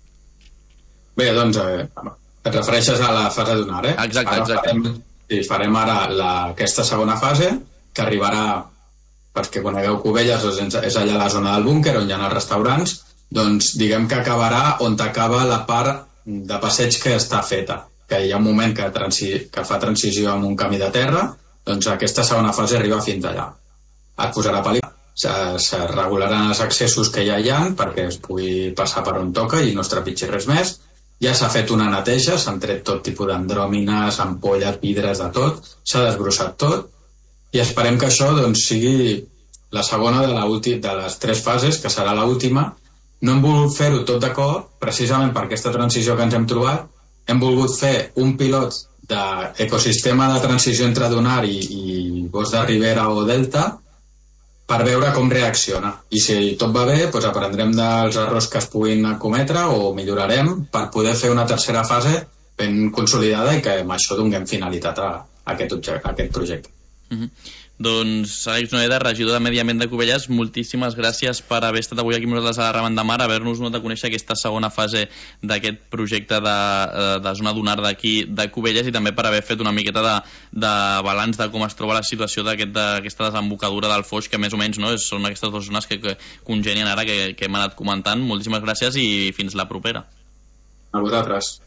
Bé, doncs eh, et refereixes a la fase dunar, eh? Exacte, ara exacte. Farem, sí, farem ara la, aquesta segona fase, que arribarà, perquè conegueu Cubelles, és allà a la zona del búnquer, on hi ha els restaurants, doncs diguem que acabarà on acaba la part de passeig que està feta, que hi ha un moment que, transi, que fa transició amb un camí de terra, doncs aquesta segona fase arriba fins allà. Es posarà pel·lícula, se, se regularan els accessos que ja hi ha perquè es pugui passar per on toca i no es trepitgi res més. Ja s'ha fet una neteja, s'han tret tot tipus d'andròmines, ampolles, vidres, de tot, s'ha desbrossat tot i esperem que això doncs, sigui la segona de, la última, de les tres fases, que serà l'última. No hem volgut fer-ho tot de cop, precisament per aquesta transició que ens hem trobat. Hem volgut fer un pilot d'ecosistema de transició entre dunar i, i bosc de ribera o delta per veure com reacciona. I si tot va bé, doncs aprendrem dels errors que es puguin cometre o millorarem per poder fer una tercera fase ben consolidada i que amb això donem finalitat a, a, aquest, objecte, a aquest projecte. Uh-huh. Doncs Àlex Noeda, regidor de Medi Ambient de Cubelles, moltíssimes gràcies per haver estat avui aquí amb nosaltres a la Rebant de Mar, haver-nos donat a conèixer aquesta segona fase d'aquest projecte de, de zona dunar d'aquí de Cubelles i també per haver fet una miqueta de, de balanç de com es troba la situació d'aquesta desembocadura del Foix, que més o menys no, són aquestes dues zones que, que congenien ara, que, que hem anat comentant. Moltíssimes gràcies i fins la propera. A vosaltres.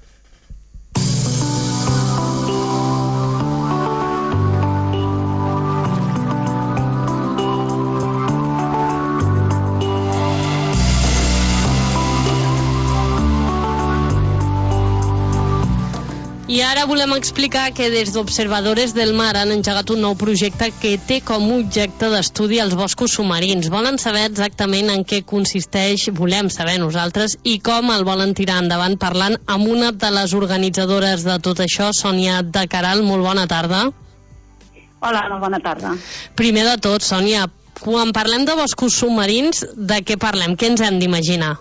I ara volem explicar que des d'Observadores del Mar han engegat un nou projecte que té com a objecte d'estudi els boscos submarins. Volen saber exactament en què consisteix, volem saber nosaltres, i com el volen tirar endavant, parlant amb una de les organitzadores de tot això, Sònia de Caral. Molt bona tarda. Hola, bona tarda. Primer de tot, Sònia, quan parlem de boscos submarins, de què parlem? Què ens hem d'imaginar?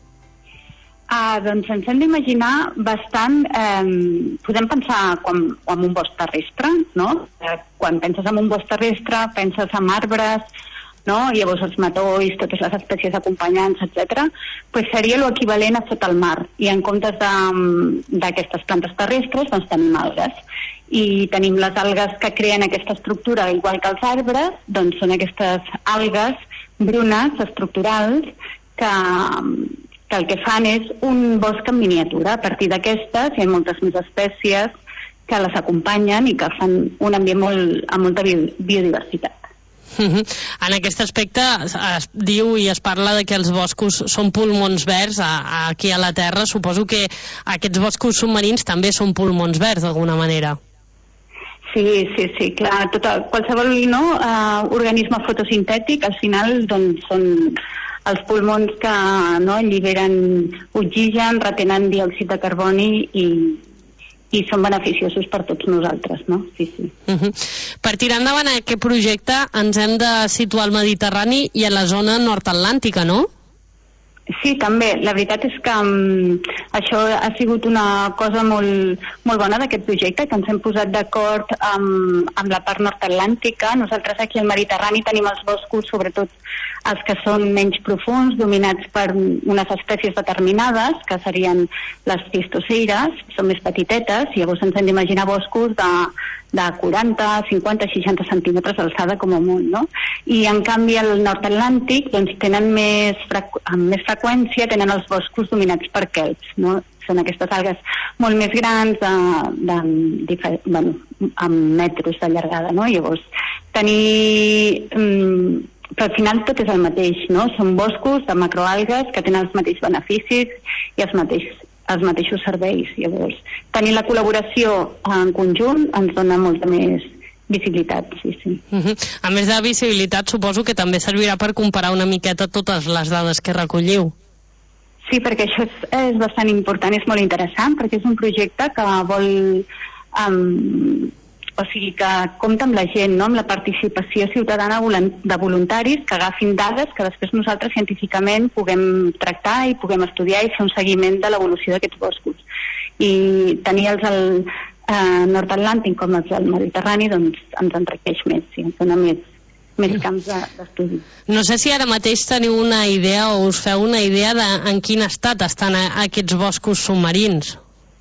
Ah, doncs ens hem d'imaginar bastant, eh, podem pensar com, com un bosc terrestre, no? Eh, quan penses en un bosc terrestre, penses en arbres, no? Llavors els matolls, totes les espècies acompanyants, etcètera, pues seria l'equivalent a sota el mar. I en comptes d'aquestes plantes terrestres, doncs tenim algues. I tenim les algues que creen aquesta estructura, igual que els arbres, doncs són aquestes algues brunes, estructurals, que... que el que fan és un bosc en miniatura. A partir d'aquestes hi ha moltes més espècies que les acompanyen i que fan un ambient molt, amb molta biodiversitat. Uh-huh. En aquest aspecte es diu i es parla de que els boscos són pulmons verds a, a, aquí a la Terra. Suposo que aquests boscos submarins també són pulmons verds d'alguna manera. Sí, sí, sí, clar. Tota, qualsevol no, uh, organisme fotosintètic al final doncs, són els pulmons que no, alliberen oxigen, retenen diòxid de carboni i, i són beneficiosos per tots nosaltres, no? Sí, sí. Uh-huh. Per tirar endavant aquest projecte ens hem de situar al Mediterrani i a la zona nord-atlàntica, no? Sí, també. La veritat és que um, això ha sigut una cosa molt, molt bona d'aquest projecte, que ens hem posat d'acord amb, amb la part nord-atlàntica. Nosaltres aquí al Mediterrani tenim els boscos, sobretot els que són menys profuns, dominats per unes espècies determinades, que serien les cistoceires, són més petitetes, i llavors ens hem d'imaginar boscos de, de quaranta, cinquanta, seixanta centímetres d'alçada com a molt, no? I en canvi al nord-atlàntic doncs, tenen més, frequ amb més freqüència, tenen els boscos dominats per kelps, no? Són aquestes algues molt més grans, de, de, bueno, amb metres de llargada, no? Llavors, tenir... Um, però al final tot és el mateix, no? Són boscos de macroalgues que tenen els mateixos beneficis i els mateixos, els mateixos serveis. Llavors, tenir la col·laboració en conjunt ens dona molta més visibilitat, sí, sí. Uh-huh. A més de visibilitat, suposo que també servirà per comparar una miqueta totes les dades que recolliu. Sí, perquè això és, és bastant important, és molt interessant, perquè és un projecte que vol... Um, o sigui que compta amb la gent, no? Amb la participació ciutadana de voluntaris que agafin dades que després nosaltres científicament puguem tractar i puguem estudiar i fer un seguiment de l'evolució d'aquests boscos. I tenir-los al eh, nord-atlàntic com els del Mediterrani doncs ens enriqueix més, sí, ens dona més, més camps d'estudi. No sé si ara mateix teniu una idea o us feu una idea de en quin estat estan aquests boscos submarins.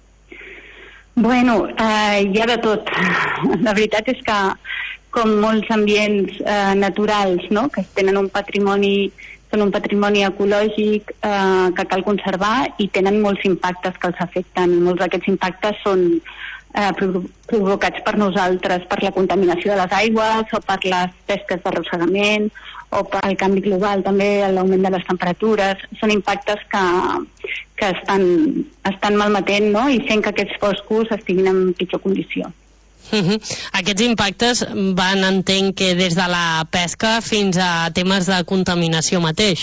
Bueno, eh, hi ha de tot. La veritat és que, com molts ambients eh, naturals, no?, que tenen un patrimoni, són un patrimoni ecològic eh, que cal conservar i tenen molts impactes que els afecten. Molts d'aquests impactes són eh, provocats per nosaltres, per la contaminació de les aigües o per les pesques d'arrossegament o pel canvi global, també l'augment de les temperatures. Són impactes que, que estan, estan malmetent, no?, i fent que aquests boscos estiguin en pitjor condició. Uh-huh. Aquests impactes van, entenc, que des de la pesca fins a temes de contaminació mateix.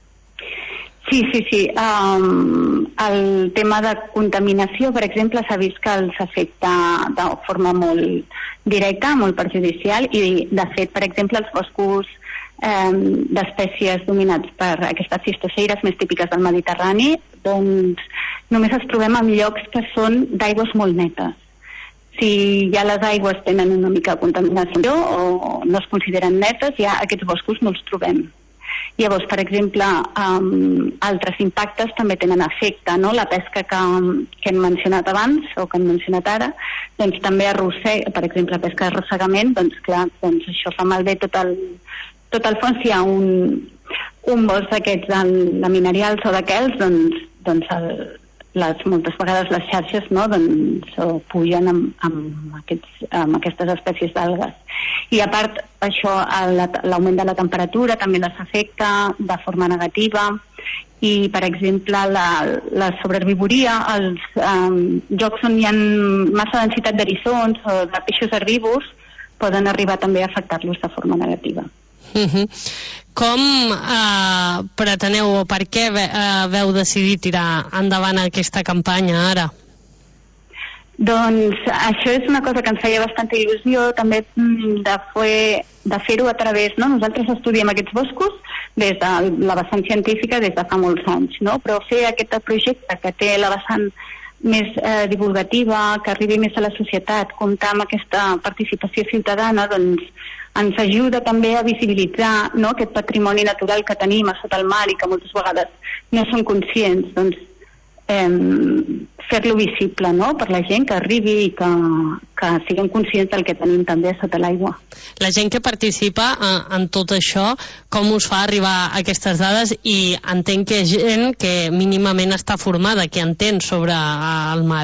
Sí, sí, sí. Um, el tema de contaminació, per exemple, s'ha vist que els afecta de forma molt directa, molt perjudicial, i, de fet, per exemple, els boscos d'espècies dominats per aquestes cistoceires més típiques del Mediterrani, doncs només els trobem en llocs que són d'aigües molt netes. si ja les aigües tenen una mica de contaminació o no es consideren netes, ja aquests boscos no els trobem. Llavors, per exemple, um, altres impactes també tenen efecte, no? La pesca que, que hem mencionat abans, o que hem mencionat ara, doncs també arrossega, per exemple, pesca d'arrossegament, doncs clar, doncs això fa malbé tot el, tot el fons. Si hi ha un, un bosc d'aquests de minerals o d'aquells, doncs, doncs el, les, moltes vegades les xarxes, no? Doncs pugen amb, amb, aquests, amb aquestes espècies d'algues. I a part, això, l'augment de la temperatura també les afecta de forma negativa i, per exemple, la, la sobreherbivoria, els um, llocs on hi ha massa densitat d'eriçons o de peixos herbívors poden arribar també a afectar-los de forma negativa. Uh-huh. Com uh, preteneu o per què ve, uh, veu decidir tirar endavant aquesta campanya ara? Doncs això és una cosa que ens feia bastanta il·lusió també de, fer, de fer-ho a través, no? Nosaltres estudiem aquests boscos des de la vessant científica des de fa molts anys, no? Però fer aquest projecte que té la vessant més eh, divulgativa, que arribi més a la societat, comptar amb aquesta participació ciutadana, doncs ens ajuda també a visibilitzar, no? Aquest patrimoni natural que tenim a sota el mar i que moltes vegades no som conscients, doncs Eh, fer-lo visible, no? Per la gent que arribi i que, que siguem conscients del que tenim també sota l'aigua. La gent que participa eh, en tot això, com us fa arribar a aquestes dades? I entenc que gent que mínimament està formada, que entén sobre eh, el mar.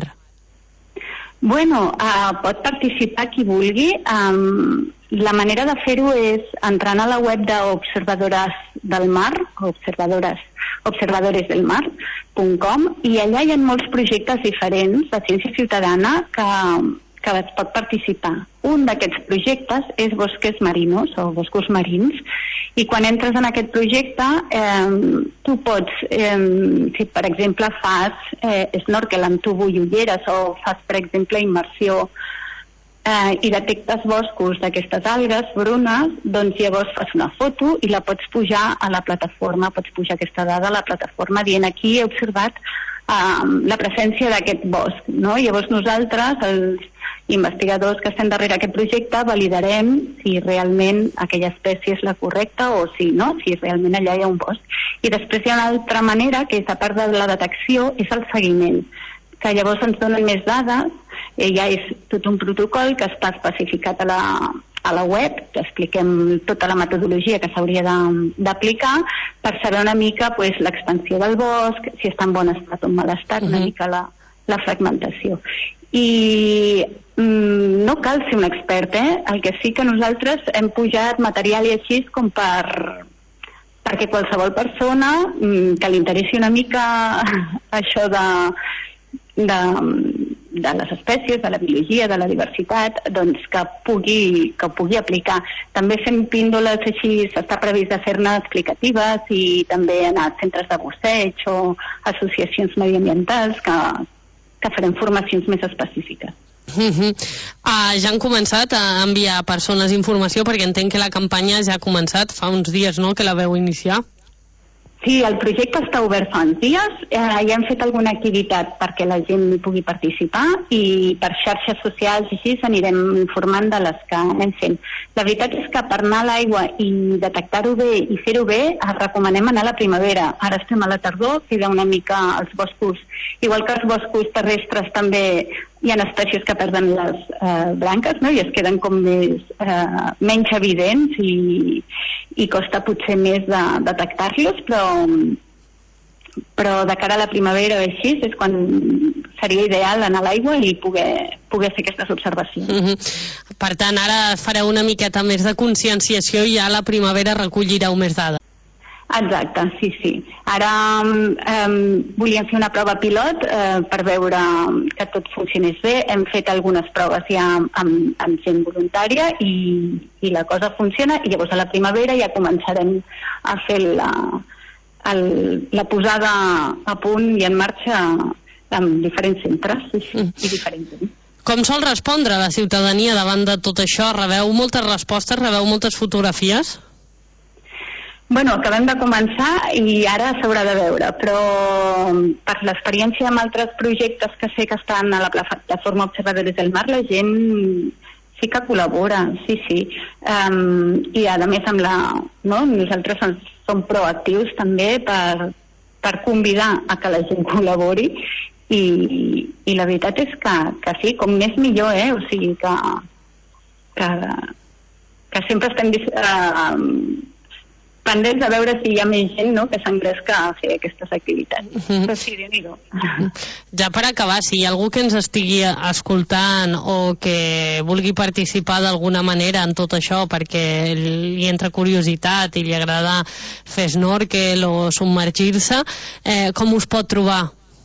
Bueno, eh, pot participar qui vulgui. Um, la manera de fer-ho és entrant a la web d'Observadores del Mar, observadores, observadores del mar punt com, i allà hi ha molts projectes diferents de ciència ciutadana que, que es pot participar. Un d'aquests projectes és Bosques Marinos o Boscos Marins, i quan entres en aquest projecte eh, tu pots, eh, si per exemple fas eh, snorkel amb tubo i ulleres o fas per exemple immersió eh, i detectes boscos d'aquestes algues brunes, doncs llavors fas una foto i la pots pujar a la plataforma, pots pujar aquesta dada a la plataforma dient aquí he observat eh, la presència d'aquest bosc, no? Llavors nosaltres, els investigadors que estem darrere aquest projecte, validarem si realment aquella espècie és la correcta o si no, si realment allà hi ha un bosc. I després hi ha una altra manera, que és a part de la detecció, és el seguiment, que llavors ens donen més dades, i ja és tot un protocol que està especificat a la, a la web, que expliquem tota la metodologia que s'hauria d'aplicar per saber una mica pues, l'expansió del bosc, si està en bon estat o en mal estat, uh-huh. una mica la, la fragmentació. I mm, no cal ser un expert, eh? El que sí que nosaltres hem pujat material i així com per perquè qualsevol persona mm, que li interessi una mica això de, de, de les espècies, de la biologia, de la diversitat, doncs que pugui, que pugui aplicar. També fem píndoles així, està previst de fer-ne explicatives i també anar a centres de busseig o associacions mediambientals que que farem formacions més específiques. Uh-huh. uh, ja han començat a enviar persones informació perquè entenc que la campanya ja ha començat fa uns dies, no?, que la veu iniciar. Sí, el projecte està obert fa uns dies, eh, ja hem fet alguna activitat perquè la gent hi pugui participar i per xarxes socials i així s'anirem informant de les que anem fent. La veritat és que per anar a l'aigua i detectar-ho bé i fer-ho bé es recomanem anar a la primavera. Ara estem a la tardor, queda una mica els boscos, igual que els boscos terrestres també hi ha espècies que perden les eh, branques, no?, i es queden com més, eh, menys evidents i, i costa potser més de detectar-los, però, però de cara a la primavera o així és quan seria ideal anar a l'aigua i poder, poder fer aquestes observacions. Uh-huh. Per tant, ara fareu una miqueta més de conscienciació i ja a la primavera recollireu més dades. Exacte, sí, sí. Ara eh, volíem fer una prova pilot eh, per veure que tot funcionés bé. Hem fet algunes proves ja amb, amb gent voluntària i, i la cosa funciona, i llavors a la primavera ja començarem a fer la, el, la posada a punt i en marxa amb diferents centres i, i diferents gent. Com sol respondre la ciutadania davant de tot això? Rebeu moltes respostes? Rebeu moltes fotografies? Bueno, acabem de començar i ara s'haurà de veure, però per l'experiència amb altres projectes que sé que estan a la plataforma Observadores del Mar, la gent sí que col·labora, sí, sí. Um, I a més amb la, no? Nosaltres som, som proactius també per, per convidar a que la gent col·labori i, i la veritat és que, que sí, com més millor, eh? O sigui que, que, que sempre estem uh, pendents de veure si hi ha més gent, no?, que s'engresca a fer aquestes activitats. Mm-hmm. Però sí, Déu-n'hi-do. Ja per acabar, si hi ha algú que ens estigui escoltant o que vulgui participar d'alguna manera en tot això perquè li entra curiositat i li agrada fer snorkel o submergir-se, eh, com us pot trobar?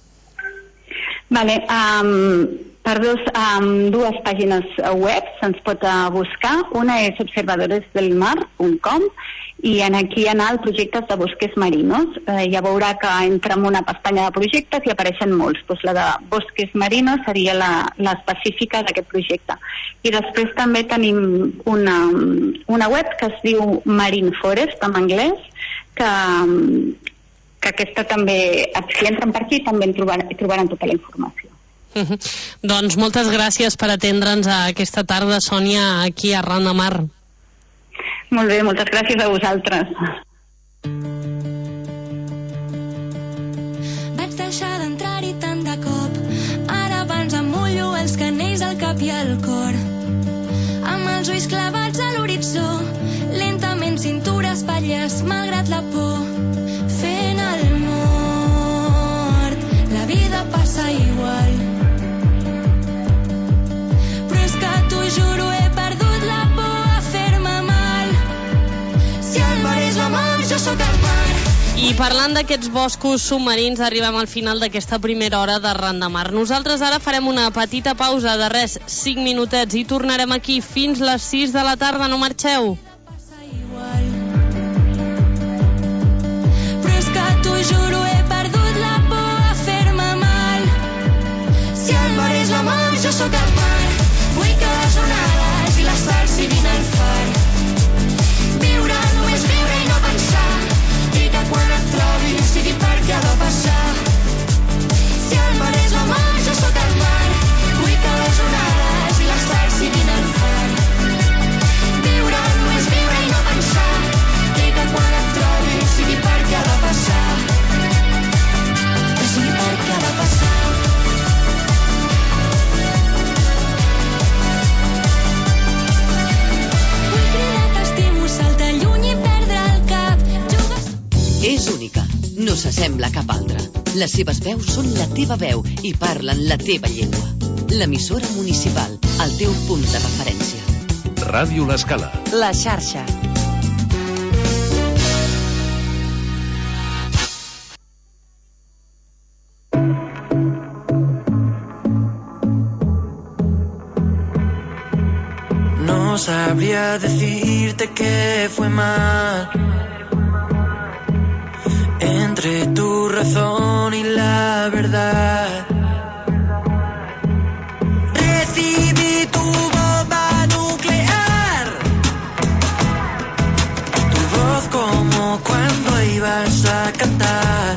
Vale, um, per dos, um, dues pàgines web se'ns pot uh, buscar. Una és observadores del mar punt com i en aquí hi ha el projectes de bosques marinos. Eh, ja veurà que entra en una pestanya de projectes i apareixen molts. Pues la de bosques marinos seria l'específica d'aquest projecte. I després també tenim una, una web que es diu Marine Forest, en anglès, que, que aquesta també, si entren per aquí, també en trobaran, trobaran tota la informació. Uh-huh. Doncs moltes gràcies per atendre'ns aquesta tarda, Sònia, aquí a Ran de Mar. Molt bé, moltes gràcies a vosaltres. Vaig deixar d'entrar-hi tant de cop. Ara abans em mullo els canells al cap i al cor. Amb els ulls clavats a l'horitzó, lentament cintura, espatlles, malgrat la por. Fent el mort, la vida passa igual. Però és que t'ho juro, he perdut la por a fer-me mal. Si el mar és la mar, jo sóc el mar. I parlant d'aquests boscos submarins, arribem al final d'aquesta primera hora de Ran de Mar. Nosaltres ara farem una petita pausa de res, cinc minutets, i tornarem aquí fins les sis de la tarda. No marxeu. Però és que t'ho juro, he perdut la por a fer-me mal. Si el mar és la mar, jo sóc el mar. Vull que les onades i la sal siguin el far. Viure, només viure i no pensar. I que quan et trobi sigui perquè ha de passar. Si el mar és la mar, jo sóc el mar. Vull que les onades i la sal siguin el far. Viure, només viure i no pensar. I que quan et trobi sigui perquè ha de passar. Que sigui perquè ha de passar. És única, no s'assembla a cap altra. Les seves veus són la teva veu i parlen la teva llengua. L'emissora municipal, el teu punt de referència. Ràdio L'Escala. La xarxa. No sabría decirte que fue mal entre tu razón y la verdad. Recibí tu bomba nuclear, tu voz como cuando ibas a cantar.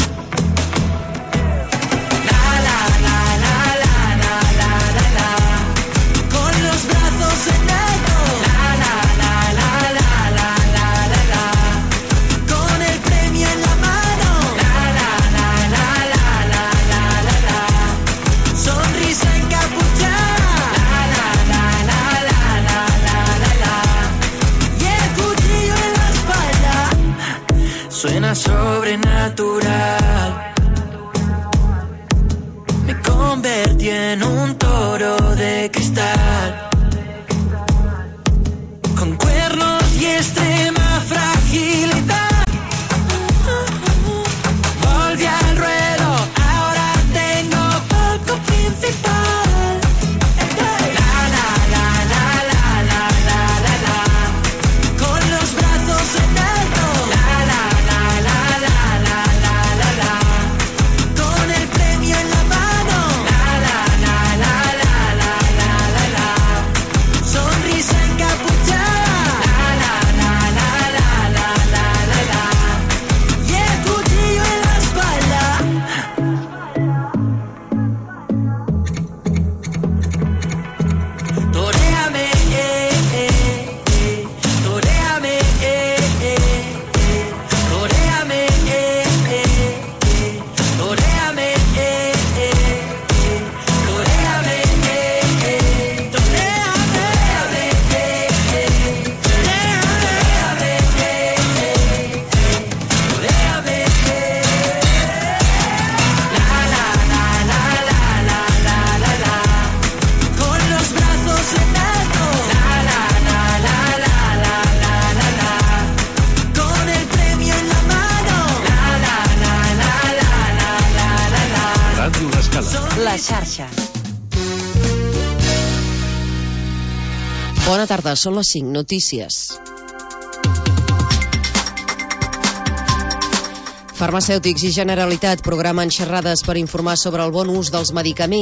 La la la la la la la la la, con los brazos en alto. La la la la la la la la la, con el premio en la mano. La la la la la la la la la, sonrisa encapuchada. La la la la la la la la, y el cuchillo en la espalda. Suena sobrenatural. Me convertí en un toro de cristal, con cuernos y extrema fragilidad. Volví al ruedo, ahora tengo foco principal. La la la la la la la la la, con los brazos en alto. La la la la la la la la la, con el premio en la mano. La la la la la la la la, Ràdio L'Escala. La xarxa. Bona tarda, són les cinc notícies. Farmacèutics i Generalitat programen xerrades per informar sobre el bon ús dels medicaments.